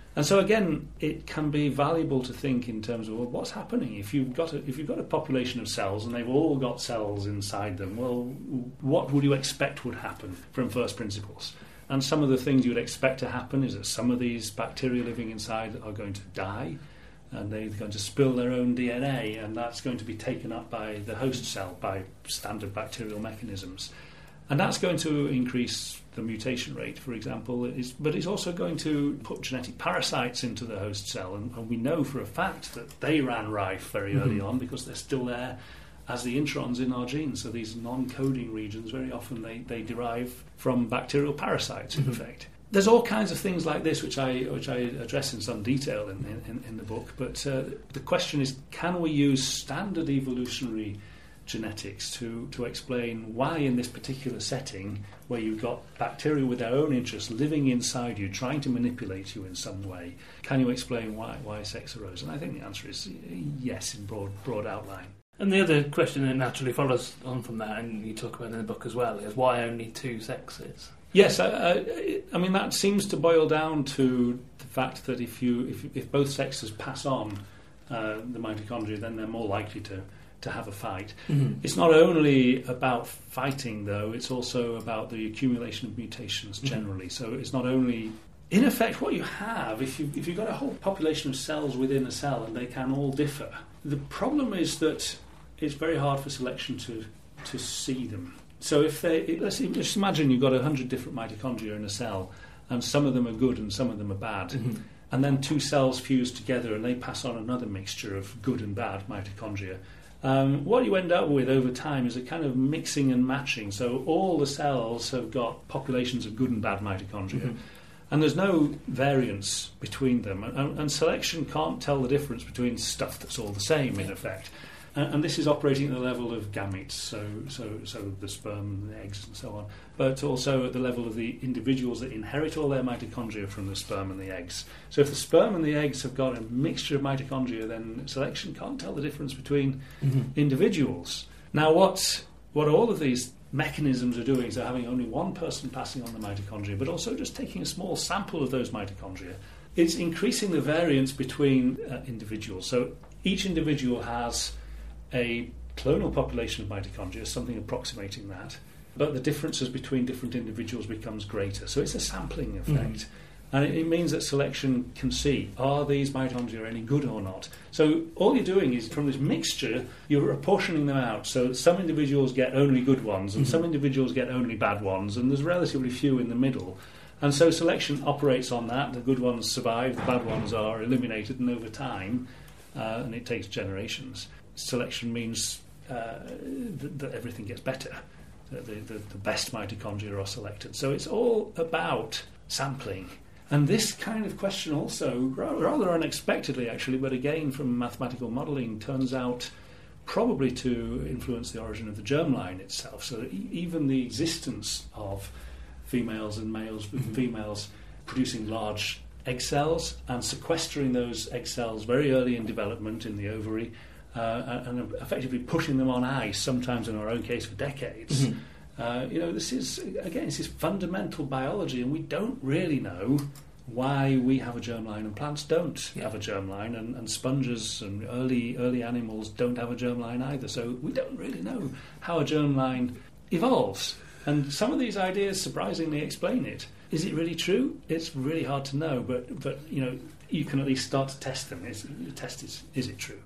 And so again, it can be valuable to think in terms of, well, what's happening if you've got a, if you've got a population of cells and they've all got cells inside them. Well, what would you expect would happen from first principles? And some of the things you would expect to happen is that some of these bacteria living inside are going to die, and they're going to spill their own D N A, and that's going to be taken up by the host cell by standard bacterial mechanisms. And that's going to increase the mutation rate, for example, it's, but it's also going to put genetic parasites into the host cell, and, and we know for a fact that they ran rife very mm-hmm. early on because they're still there as the introns in our genes. So these non-coding regions, very often they, they derive from bacterial parasites, in mm-hmm. effect. There's all kinds of things like this which I which I address in some detail in, in, in the book, but uh, the question is, can we use standard evolutionary genetics to, to explain why in this particular setting, where you've got bacteria with their own interests living inside you, trying to manipulate you in some way, can you explain why, why sex arose? And I think the answer is yes, in broad broad outline. And the other question that naturally follows on from that, and you talk about in the book as well, is why only two sexes? Yes, I, I, I mean that seems to boil down to the fact that if you if, if both sexes pass on uh, the mitochondria, then they're more likely to to have a fight. Mm-hmm. It's not only about fighting, though, it's also about the accumulation of mutations generally. Mm-hmm. So it's not only... In effect, what you have, if, you, if you've got a whole population of cells within a cell and they can all differ, the problem is that it's very hard for selection to, to see them. So if they... Let's just imagine you've got one hundred different mitochondria in a cell, and some of them are good and some of them are bad. Mm-hmm. And then two cells fuse together and they pass on another mixture of good and bad mitochondria. Um, what you end up with over time is a kind of mixing and matching. So all the cells have got populations of good and bad mitochondria, mm-hmm. and there's no variance between them. And, and selection can't tell the difference between stuff that's all the same, in effect. And, and this is operating at the level of gametes, so, so, so the sperm, the eggs, and so on, but also at the level of the individuals that inherit all their mitochondria from the sperm and the eggs. So if the sperm and the eggs have got a mixture of mitochondria, then selection can't tell the difference between mm-hmm. individuals. Now, what what all of these mechanisms are doing is they're having only one person passing on the mitochondria, but also just taking a small sample of those mitochondria. It's increasing the variance between uh, individuals. So each individual has a clonal population of mitochondria, something approximating that, but the differences between different individuals becomes greater. So it's a sampling effect. Mm. And it, it means that selection can see, are these mitochondria any good or not? So all you're doing is, from this mixture, you're apportioning them out. So some individuals get only good ones, and mm-hmm. some individuals get only bad ones, and there's relatively few in the middle. And so selection operates on that. The good ones survive, the bad ones are eliminated, and over time, uh, and it takes generations, selection means uh, that, that everything gets better. The, the, the best mitochondria are selected. So it's all about sampling. And this kind of question also, rather unexpectedly actually, but again from mathematical modelling, turns out probably to influence the origin of the germline itself. So that e- even the existence of females and males, mm-hmm. females producing large egg cells and sequestering those egg cells very early in development in the ovary, Uh, and effectively pushing them on ice, sometimes in our own case for decades. Mm-hmm. Uh, you know, this is, again, this is fundamental biology, and we don't really know why we have a germline and plants don't yeah. have a germline, and, and sponges and early early animals don't have a germline either. So we don't really know how a germline evolves. And some of these ideas surprisingly explain it. Is it really true? It's really hard to know, but, but you know, you can at least start to test them. Is, the test is, is it true?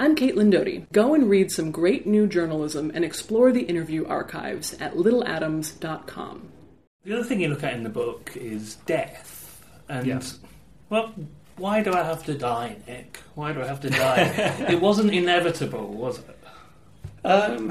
I'm Caitlin Doty. Go and read some great new journalism and explore the interview archives at little atoms dot com. The other thing you look at in the book is death. And, yes. well, why do I have to die, Nick? Why do I have to die? It wasn't inevitable, was it? Um,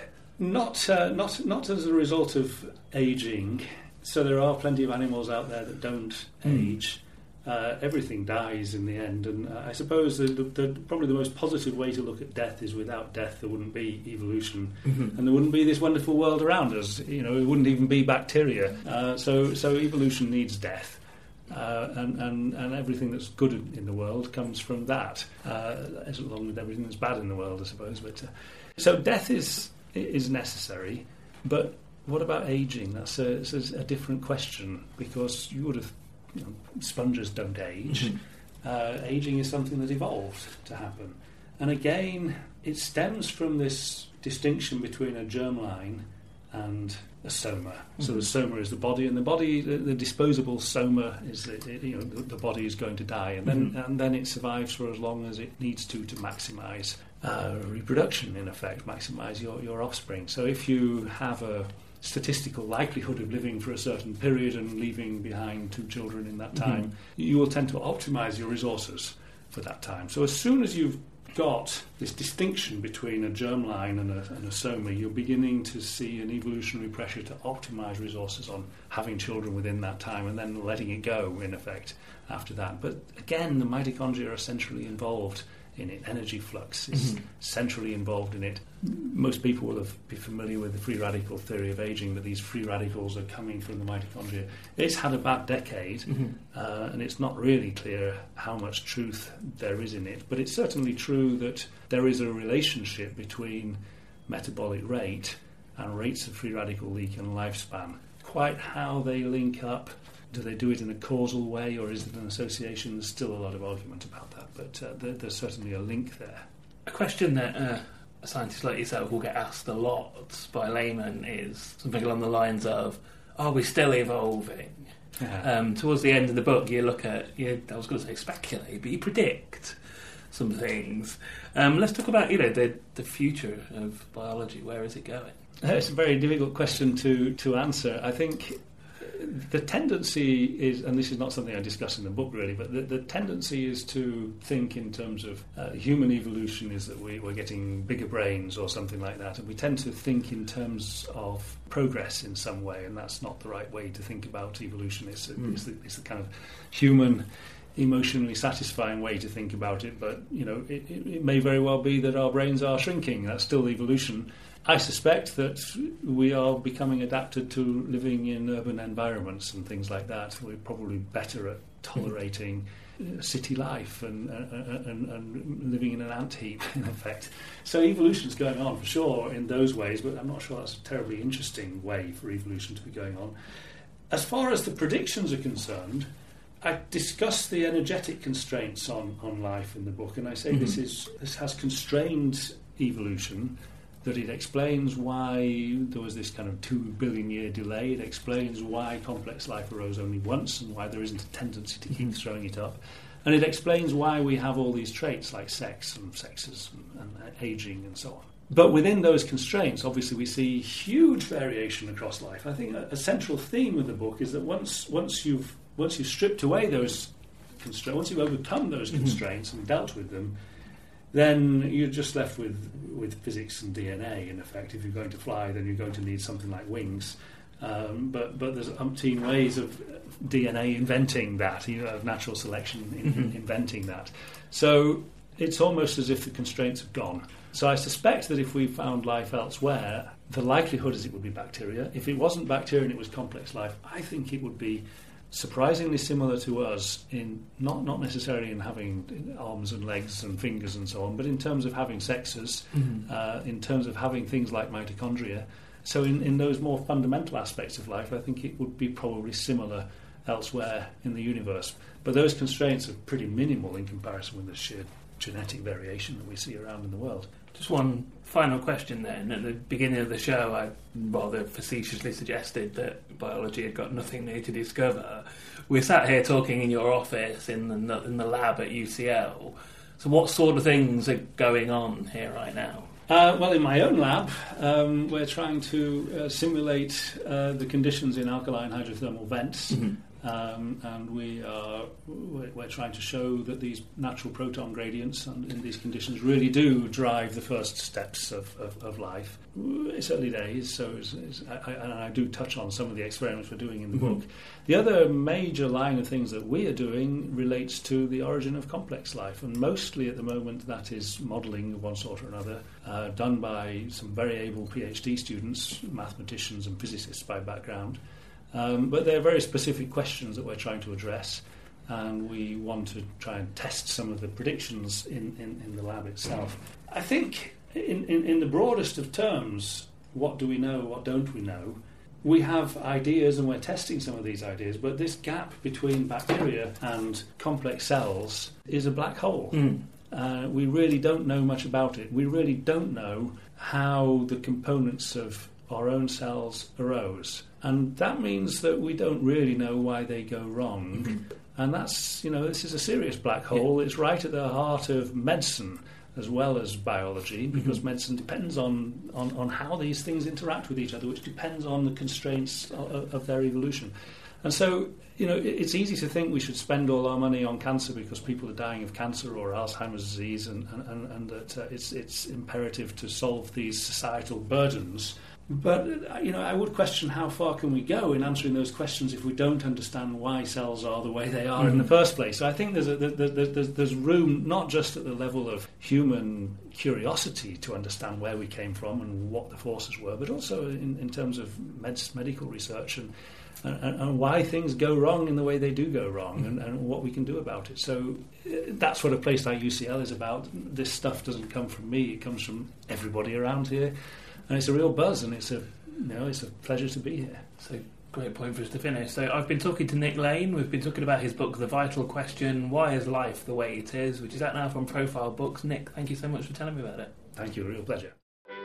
not, uh, not, not as a result of ageing. So there are plenty of animals out there that don't mm. age. Uh, everything dies in the end, and uh, I suppose the, the, the, probably the most positive way to look at death is without death there wouldn't be evolution, mm-hmm. and there wouldn't be this wonderful world around us. You know, it wouldn't even be bacteria. Uh, so, so evolution needs death, uh, and, and and everything that's good in the world comes from that, uh, as along with everything that's bad in the world, I suppose. But uh, so death is is necessary, but what about aging? That's a, that's a different question, because you would have. You know, sponges don't age. Mm-hmm. Uh, aging is something that evolved to happen. And again, it stems from this distinction between a germline and a soma. Mm-hmm. So the soma is the body, and the body, the, the disposable soma is that it, you know the, the body is going to die, and then mm-hmm. and then it survives for as long as it needs to to maximise uh, reproduction. In effect, maximise your your offspring. So if you have a statistical likelihood of living for a certain period and leaving behind two children in that time, mm-hmm. you will tend to optimise your resources for that time. So as soon as you've got this distinction between a germline and a, and a soma, you're beginning to see an evolutionary pressure to optimise resources on having children within that time and then letting it go, in effect, after that. But again, the mitochondria are centrally involved in it. Energy flux is mm-hmm. centrally involved in it. Most people will have, be familiar with the free radical theory of aging, that these free radicals are coming from the mitochondria. It's had a bad decade, mm-hmm. uh, and it's not really clear how much truth there is in it, but it's certainly true that there is a relationship between metabolic rate and rates of free radical leak and lifespan. Quite how they link up, do they do it in a causal way, or is it an association? There's still a lot of argument about that, but uh, there, there's certainly a link there. A question that uh, a scientist like yourself will get asked a lot by laymen is something along the lines of, are we still evolving? Yeah. Um, towards the end of the book, you look at, you, I was going to say speculate, but you predict some things. Um, let's talk about, you know, the, the future of biology. Where is it going? It's a very difficult question to, to answer. I think the tendency is, and this is not something I discuss in the book really, but the, the tendency is to think in terms of uh, human evolution is that we, we're getting bigger brains or something like that, and we tend to think in terms of progress in some way, and that's not the right way to think about evolution. It's, mm. it's, the, it's the kind of human, emotionally satisfying way to think about it, but you know, it, it, it may very well be that our brains are shrinking. That's still evolution. I suspect that we are becoming adapted to living in urban environments and things like that. We're probably better at tolerating mm. city life and, and, and, and living in an ant heap, in effect. So evolution's going on for sure in those ways, but I'm not sure that's a terribly interesting way for evolution to be going on. As far as the predictions are concerned, I discuss the energetic constraints on, on life in the book, and I say mm-hmm. this is this has constrained evolution, that it explains why there was this kind of two billion year delay. It explains why complex life arose only once and why there isn't a tendency to keep throwing it up. And it explains why we have all these traits like sex and sexes and, and ageing and so on. But within those constraints, obviously, we see huge variation across life. I think a, a central theme of the book is that once once you've once you've stripped away those constraints, once you've overcome those mm-hmm. constraints and dealt with them, then you're just left with, with physics and D N A, in effect. If you're going to fly, then you're going to need something like wings. Um, but but there's umpteen ways of D N A inventing that, you know, of natural selection in, mm-hmm. inventing that. So it's almost as if the constraints have gone. So I suspect that if we found life elsewhere, the likelihood is it would be bacteria. If it wasn't bacteria and it was complex life, I think it would be surprisingly similar to us, in not not necessarily in having arms and legs and fingers and so on, but in terms of having sexes, mm-hmm. uh, in terms of having things like mitochondria. So in, in those more fundamental aspects of life, I think it would be probably similar elsewhere in the universe. But those constraints are pretty minimal in comparison with the sheer genetic variation that we see around in the world. Just one final question then. At the beginning of the show, I rather facetiously suggested that biology had got nothing new to discover. We're sat here talking in your office in the in the lab at U C L. So what sort of things are going on here right now? Uh, well, in my own lab, um, we're trying to uh, simulate uh, the conditions in alkaline hydrothermal vents. Mm-hmm. Um, and we are we're, we're trying to show that these natural proton gradients and in these conditions really do drive the first steps of, of, of life. It's early days, so it's, it's, I, I, and I do touch on some of the experiments we're doing in the mm-hmm. book. The other major line of things that we are doing relates to the origin of complex life, and mostly at the moment that is modelling of one sort or another, uh, done by some very able PhD students, mathematicians and physicists by background. Um, but there are very specific questions that we're trying to address, and we want to try and test some of the predictions in, in, in the lab itself. I think in, in, in the broadest of terms, what do we know, what don't we know? We have ideas and we're testing some of these ideas, but this gap between bacteria and complex cells is a black hole. Mm. Uh, we really don't know much about it. We really don't know how the components of our own cells arose. And that means that we don't really know why they go wrong. Mm-hmm. And that's, you know, this is a serious black hole. Yeah. It's right at the heart of medicine as well as biology, because mm-hmm. medicine depends on, on, on how these things interact with each other, which depends on the constraints of, of their evolution. And so, you know, it's easy to think we should spend all our money on cancer because people are dying of cancer or Alzheimer's disease, and, and, and, and that uh, it's, it's imperative to solve these societal burdens. But, you know, I would question how far can we go in answering those questions if we don't understand why cells are the way they are mm-hmm. in the first place. So I think there's, a, there's, there's room not just at the level of human curiosity to understand where we came from and what the forces were, but also in, in terms of med- medical research and, and, and why things go wrong in the way they do go wrong mm-hmm. and, and what we can do about it. So that's what a place like U C L is about. This stuff doesn't come from me, it comes from everybody around here. And it's a real buzz, and it's a, you know, it's a pleasure to be here. So, great point for us to finish. So, I've been talking to Nick Lane. We've been talking about his book, The Vital Question: Why Is Life the Way It Is?, which is out now from Profile Books. Nick, thank you so much for telling me about it. Thank you, a real pleasure.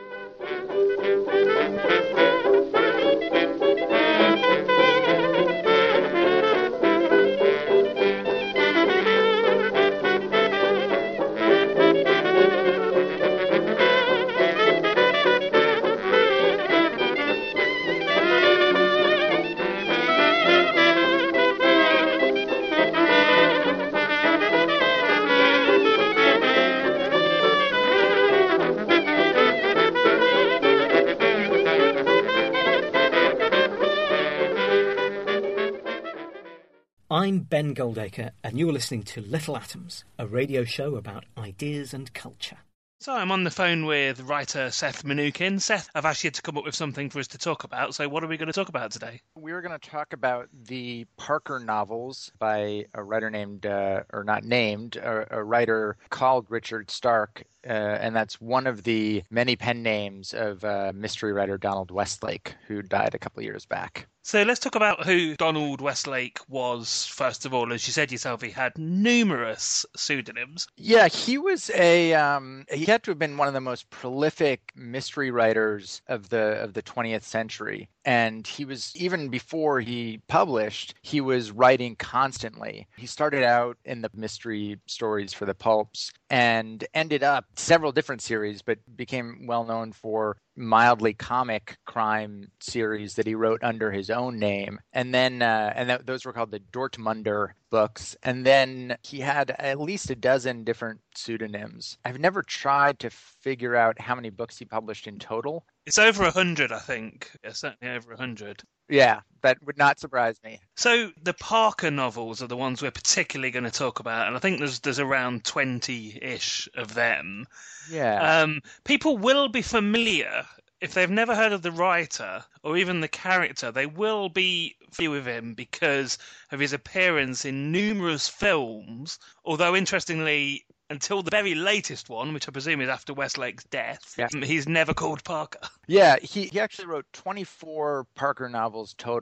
I'm Ben Goldacre, and you're listening to Little Atoms, a radio show about ideas and culture. So I'm on the phone with writer Seth Mnookin. Seth, I've asked you to come up with something for us to talk about, so what are we going to talk about today? We're going to talk about the Parker novels by a writer named, uh, or not named, a, a writer called Richard Stark, uh, and that's one of the many pen names of uh, mystery writer Donald Westlake, who died a couple of years back. So let's talk about who Donald Westlake was, first of all. As you said yourself, he had numerous pseudonyms. Yeah, he was a, um, he had to have been one of the most prolific mystery writers of the of the twentieth century. And he was, even before he published, he was writing constantly. He started out in the mystery stories for the pulps and ended up several different series, but became well known for mildly comic crime series that he wrote under his own name. And then, uh, and th- those were called the Dortmunder books. And then he had at least a dozen different pseudonyms. I've never tried to figure out how many books he published in total. It's over a hundred, I think. Yeah, certainly over a hundred. Yeah, that would not surprise me. So the Parker novels are the ones we're particularly going to talk about, and I think there's there's around twenty-ish of them. Yeah. Um, people will be familiar. If they've never heard of the writer or even the character, they will be familiar with him because of his appearance in numerous films, although interestingly, until the very latest one, which I presume is after Westlake's death, yeah. he's never called Parker. Yeah, he, he actually wrote twenty-four Parker novels total,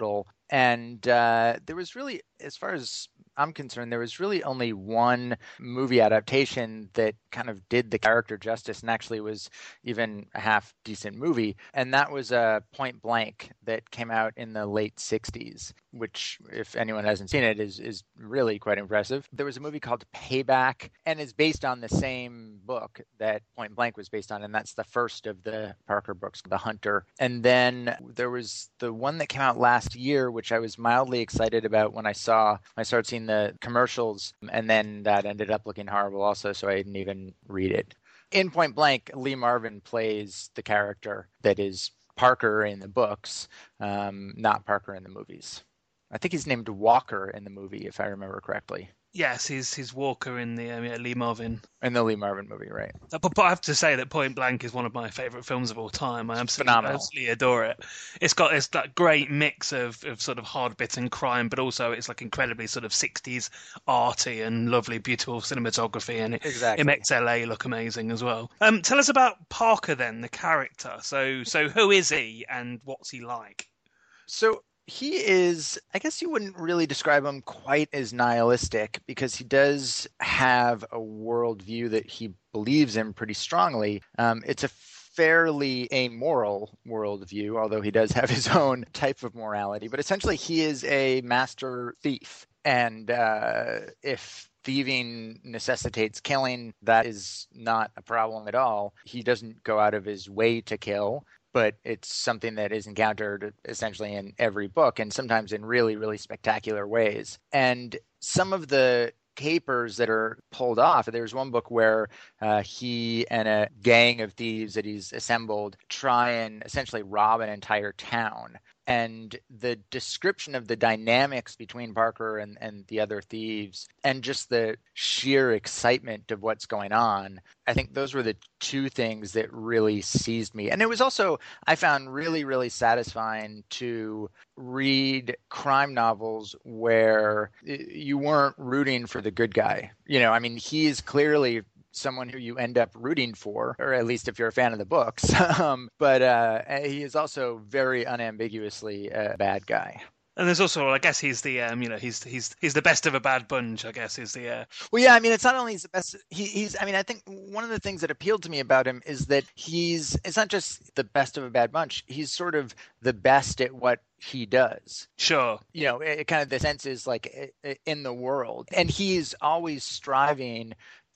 And uh, there was really, as far as I'm concerned, there was really only one movie adaptation that kind of did the character justice and actually was even a half decent movie. And that was uh, Point Blank that came out in the late sixties, which, if anyone hasn't seen it, is, is really quite impressive. There was a movie called Payback and is based on the same book that Point Blank was based on. And that's the first of the Parker books, The Hunter. And then there was the one that came out last year, which I was mildly excited about when I saw, I started seeing the commercials, and then that ended up looking horrible also, so I didn't even read it. In Point Blank, Lee Marvin plays the character that is Parker in the books, um, not Parker in the movies. I think he's named Walker in the movie, if I remember correctly. Yes, he's he's Walker in the um, yeah, Lee Marvin. In the Lee Marvin movie, right. But, but I have to say that Point Blank is one of my favourite films of all time. I absolutely, absolutely adore it. It's got this that great mix of, of sort of hard-bitten crime, but also it's like incredibly sort of sixties arty and lovely, beautiful cinematography, and it, exactly. it makes L A look amazing as well. Um, tell us about Parker then, the character. So, so who is he and what's he like? So he is, I guess you wouldn't really describe him quite as nihilistic, because he does have a worldview that he believes in pretty strongly. Um, it's a fairly amoral worldview, although he does have his own type of morality. But essentially, he is a master thief. And uh, if thieving necessitates killing, that is not a problem at all. He doesn't go out of his way to kill, but it's something that is encountered essentially in every book, and sometimes in really, really spectacular ways. And some of the capers that are pulled off, there's one book where uh, he and a gang of thieves that he's assembled try and essentially rob an entire town. And the description of the dynamics between Parker and, and the other thieves, and just the sheer excitement of what's going on, I think those were the two things that really seized me. And it was also, I found really, really satisfying to read crime novels where you weren't rooting for the good guy. You know, I mean, he is clearly someone who you end up rooting for, or at least if you're a fan of the books. um, but uh, he is also very unambiguously a bad guy. And there's also, I guess, he's the, um, you know, he's he's he's the best of a bad bunch. I guess is the. Uh... Well, yeah, I mean, it's not only he's the best. He, he's, I mean, I think one of the things that appealed to me about him is that he's. It's not just the best of a bad bunch. He's sort of the best at what he does. Sure. You know, it, it kind of the sense is like in the world, and he's always striving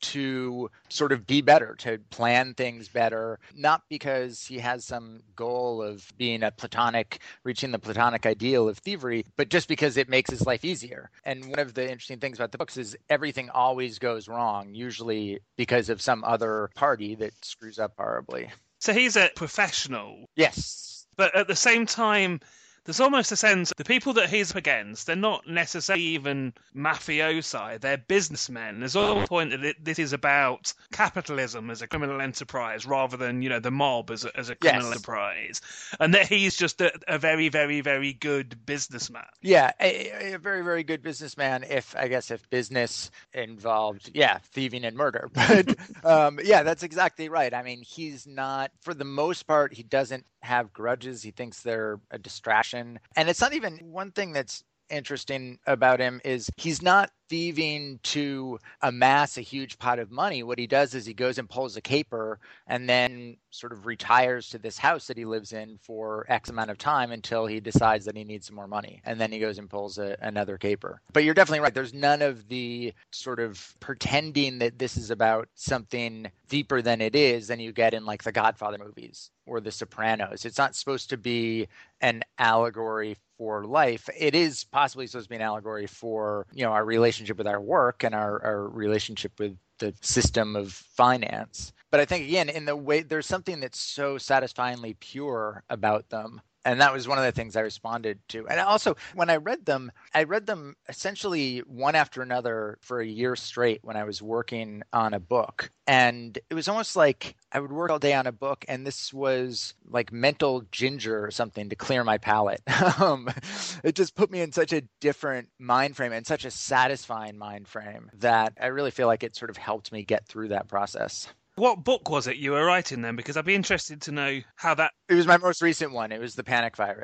to sort of be better, to plan things better, not because he has some goal of being a platonic, reaching the platonic ideal of thievery, but just because it makes his life easier. And one of the interesting things about the books is everything always goes wrong, usually because of some other party that screws up horribly. So he's a professional. Yes. But at the same time, there's almost a sense the people that he's up against, they're not necessarily even mafiosi, they're businessmen. There's always a point that it, this is about capitalism as a criminal enterprise rather than, you know, the mob as a, as a criminal yes. enterprise. And that he's just a, a very, very, very good businessman. Yeah, a, a very, very good businessman if, I guess, if business involved, yeah, thieving and murder. But um, yeah, that's exactly right. I mean, he's not, for the most part, he doesn't have grudges. He thinks they're a distraction. And it's not even one thing that's interesting about him is he's not thieving to amass a huge pot of money. What he does is he goes and pulls a caper and then sort of retires to this house that he lives in for X amount of time until he decides that he needs some more money. And then he goes and pulls a, another caper. But you're definitely right. There's none of the sort of pretending that this is about something deeper than it is than you get in like the Godfather movies or the Sopranos. It's not supposed to be an allegory for life. It is possibly supposed to be an allegory for, you know, our relationship with our work and our, our relationship with the system of finance. But I think, again, in the way, there's something that's so satisfyingly pure about them. And that was one of the things I responded to. And also, when I read them, I read them essentially one after another for a year straight when I was working on a book. And it was almost like I would work all day on a book, and this was like mental ginger or something to clear my palate. um, it just put me in such a different mind frame and such a satisfying mind frame that I really feel like it sort of helped me get through that process. What book was it you were writing then? Because I'd be interested to know how that... It was my most recent one. It was The Panic Virus.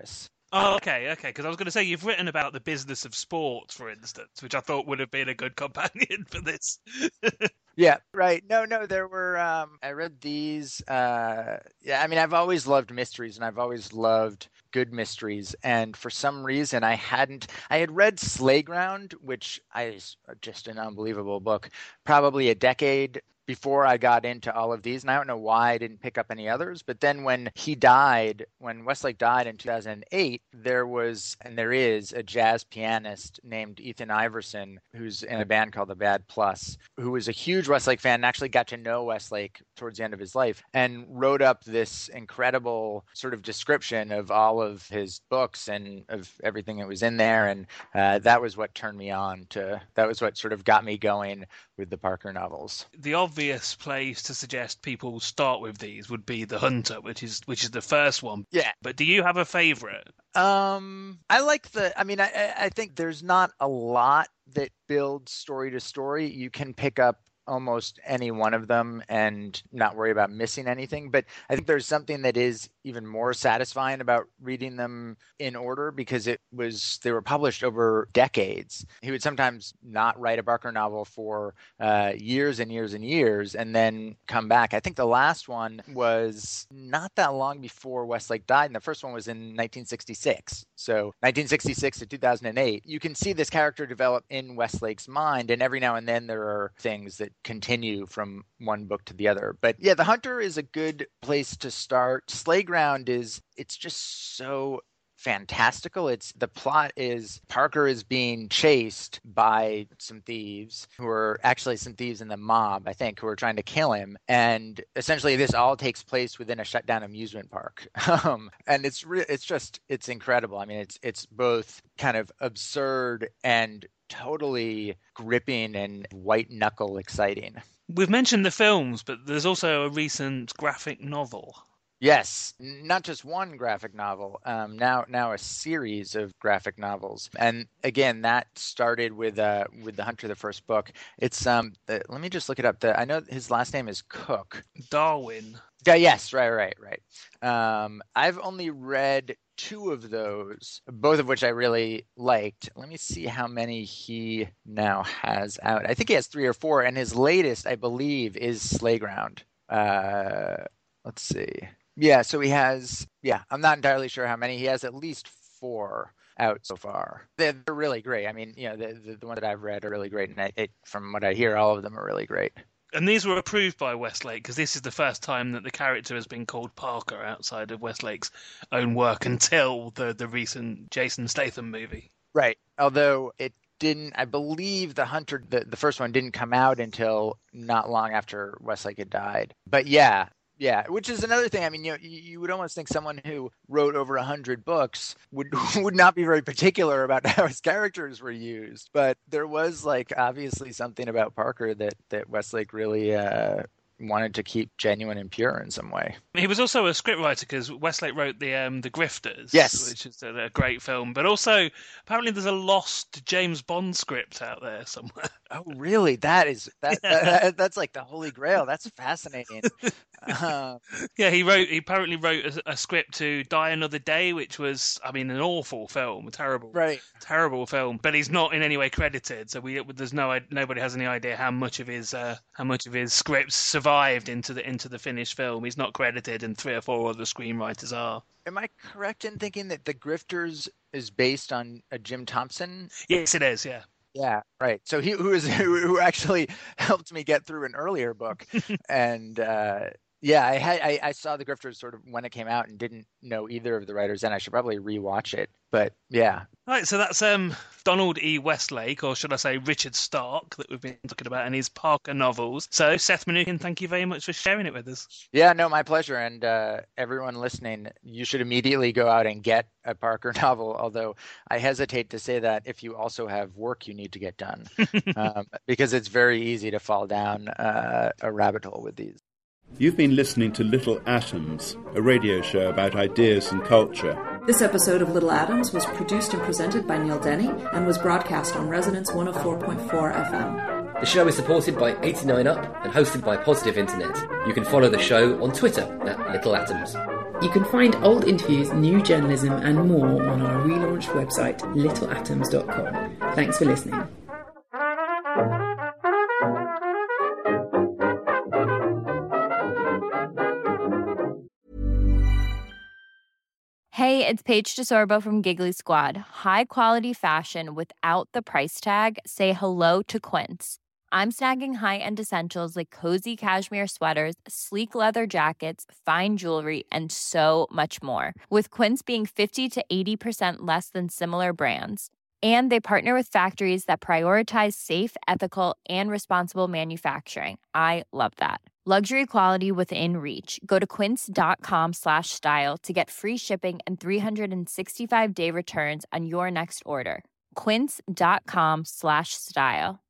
Oh, okay, okay. Because I was going to say you've written about the business of sport, for instance, which I thought would have been a good companion for this. Yeah, right. No, no, there were, um, I read these. Uh, yeah, I mean, I've always loved mysteries and I've always loved good mysteries. And for some reason, I hadn't, I had read Slayground, which I is just an unbelievable book, probably a decade before I got into all of these. And I don't know why I didn't pick up any others. But then when he died, when Westlake died in two thousand eight, there was, and there is, a jazz pianist named Ethan Iverson, who's in a band called the Bad Plus, who was a huge Westlake fan and actually got to know Westlake towards the end of his life, and wrote up this incredible sort of description of all of his books and of everything that was in there. And uh, that was what turned me on to, that was what sort of got me going with the Parker novels. The obvious place to suggest people start with these would be The Hunter, which is which is the first one. Yeah. But do you have a favourite? Um, I like the, I mean, I, I think there's not a lot that builds story to story. You can pick up almost any one of them and not worry about missing anything. But I think there's something that is even more satisfying about reading them in order, because it was, they were published over decades. He would sometimes not write a Parker novel for uh, years and years and years and then come back. I think the last one was not that long before Westlake died, and the first one was in nineteen sixty-six. So nineteen sixty-six to two thousand eight. You can see this character develop in Westlake's mind, and every now and then there are things that continue from one book to the other. But yeah, The Hunter is a good place to start. Slayground is, it's just so fantastical. It's, the plot is Parker is being chased by some thieves who are actually some thieves in the mob, I think, who are trying to kill him. And essentially this all takes place within a shut down amusement park. um, and it's re- it's just, it's incredible. I mean, it's it's both kind of absurd and totally gripping and white knuckle exciting. We've mentioned the films, but there's also a recent graphic novel. Yes, not just one graphic novel, um, now now a series of graphic novels. And again, that started with uh, with The Hunter, the first book. It's um, uh, let me just look it up. The, I know his last name is Cook. Darwin. Uh, yes, right, right, right. Um, I've only read two of those, both of which I really liked. Let me see how many he now has out. I think he has three or four, and his latest, I believe, is Slayground. Uh, let's see. Yeah, so he has, yeah, I'm not entirely sure how many. He has at least four out so far. They're, they're really great. I mean, you know, the, the, the ones that I've read are really great, and I, it, from what I hear, all of them are really great. And these were approved by Westlake, because this is the first time that the character has been called Parker outside of Westlake's own work until the, the recent Jason Statham movie. Right, although it didn't, I believe the Hunter, the, the first one didn't come out until not long after Westlake had died. But yeah, Yeah, which is another thing. I mean, you know, you would almost think someone who wrote over a hundred books would would not be very particular about how his characters were used. But there was, like, obviously something about Parker that that Westlake really uh, wanted to keep genuine and pure in some way. He was also a scriptwriter, because Westlake wrote the um, the Grifters, yes, which is a, a great film. But also, apparently, there's a lost James Bond script out there somewhere. Oh, really? That is that, yeah. that that's like the holy grail. That's fascinating. Uh, yeah, he wrote. He apparently wrote a, a script to Die Another Day, which was, I mean, an awful film, a terrible, right, terrible film. But he's not in any way credited, so we there's no nobody has any idea how much of his uh, how much of his scripts survived into the into the finished film. He's not credited, and three or four other screenwriters are. Am I correct in thinking that The Grifters is based on a Jim Thompson? Yes, it is. Yeah. Yeah, right. So he who is who, who actually helped me get through an earlier book, and uh, yeah, I had I, I saw The Grifters sort of when it came out and didn't know either of the writers, and I should probably rewatch it. But yeah. Right, so that's um, Donald E. Westlake, or should I say Richard Stark, that we've been talking about, and his Parker novels. So, Seth Mnookin, thank you very much for sharing it with us. Yeah, no, my pleasure. And uh, everyone listening, you should immediately go out and get a Parker novel, although I hesitate to say that if you also have work you need to get done, um, because it's very easy to fall down uh, a rabbit hole with these. You've been listening to Little Atoms, a radio show about ideas and culture. This episode of Little Atoms was produced and presented by Neil Denny and was broadcast on Resonance one oh four point four F M. The show is supported by eighty-nine up and hosted by Positive Internet. You can follow the show on Twitter at Little Atoms. You can find old interviews, new journalism and more on our relaunched website, little atoms dot com. Thanks for listening. Hey, it's Paige DeSorbo from Giggly Squad. High quality fashion without the price tag. Say hello to Quince. I'm snagging high-end essentials like cozy cashmere sweaters, sleek leather jackets, fine jewelry, and so much more. With Quince being fifty to eighty percent less than similar brands. And they partner with factories that prioritize safe, ethical, and responsible manufacturing. I love that. Luxury quality within reach. Go to quince.com slash style to get free shipping and three sixty-five day returns on your next order. Quince.com slash style.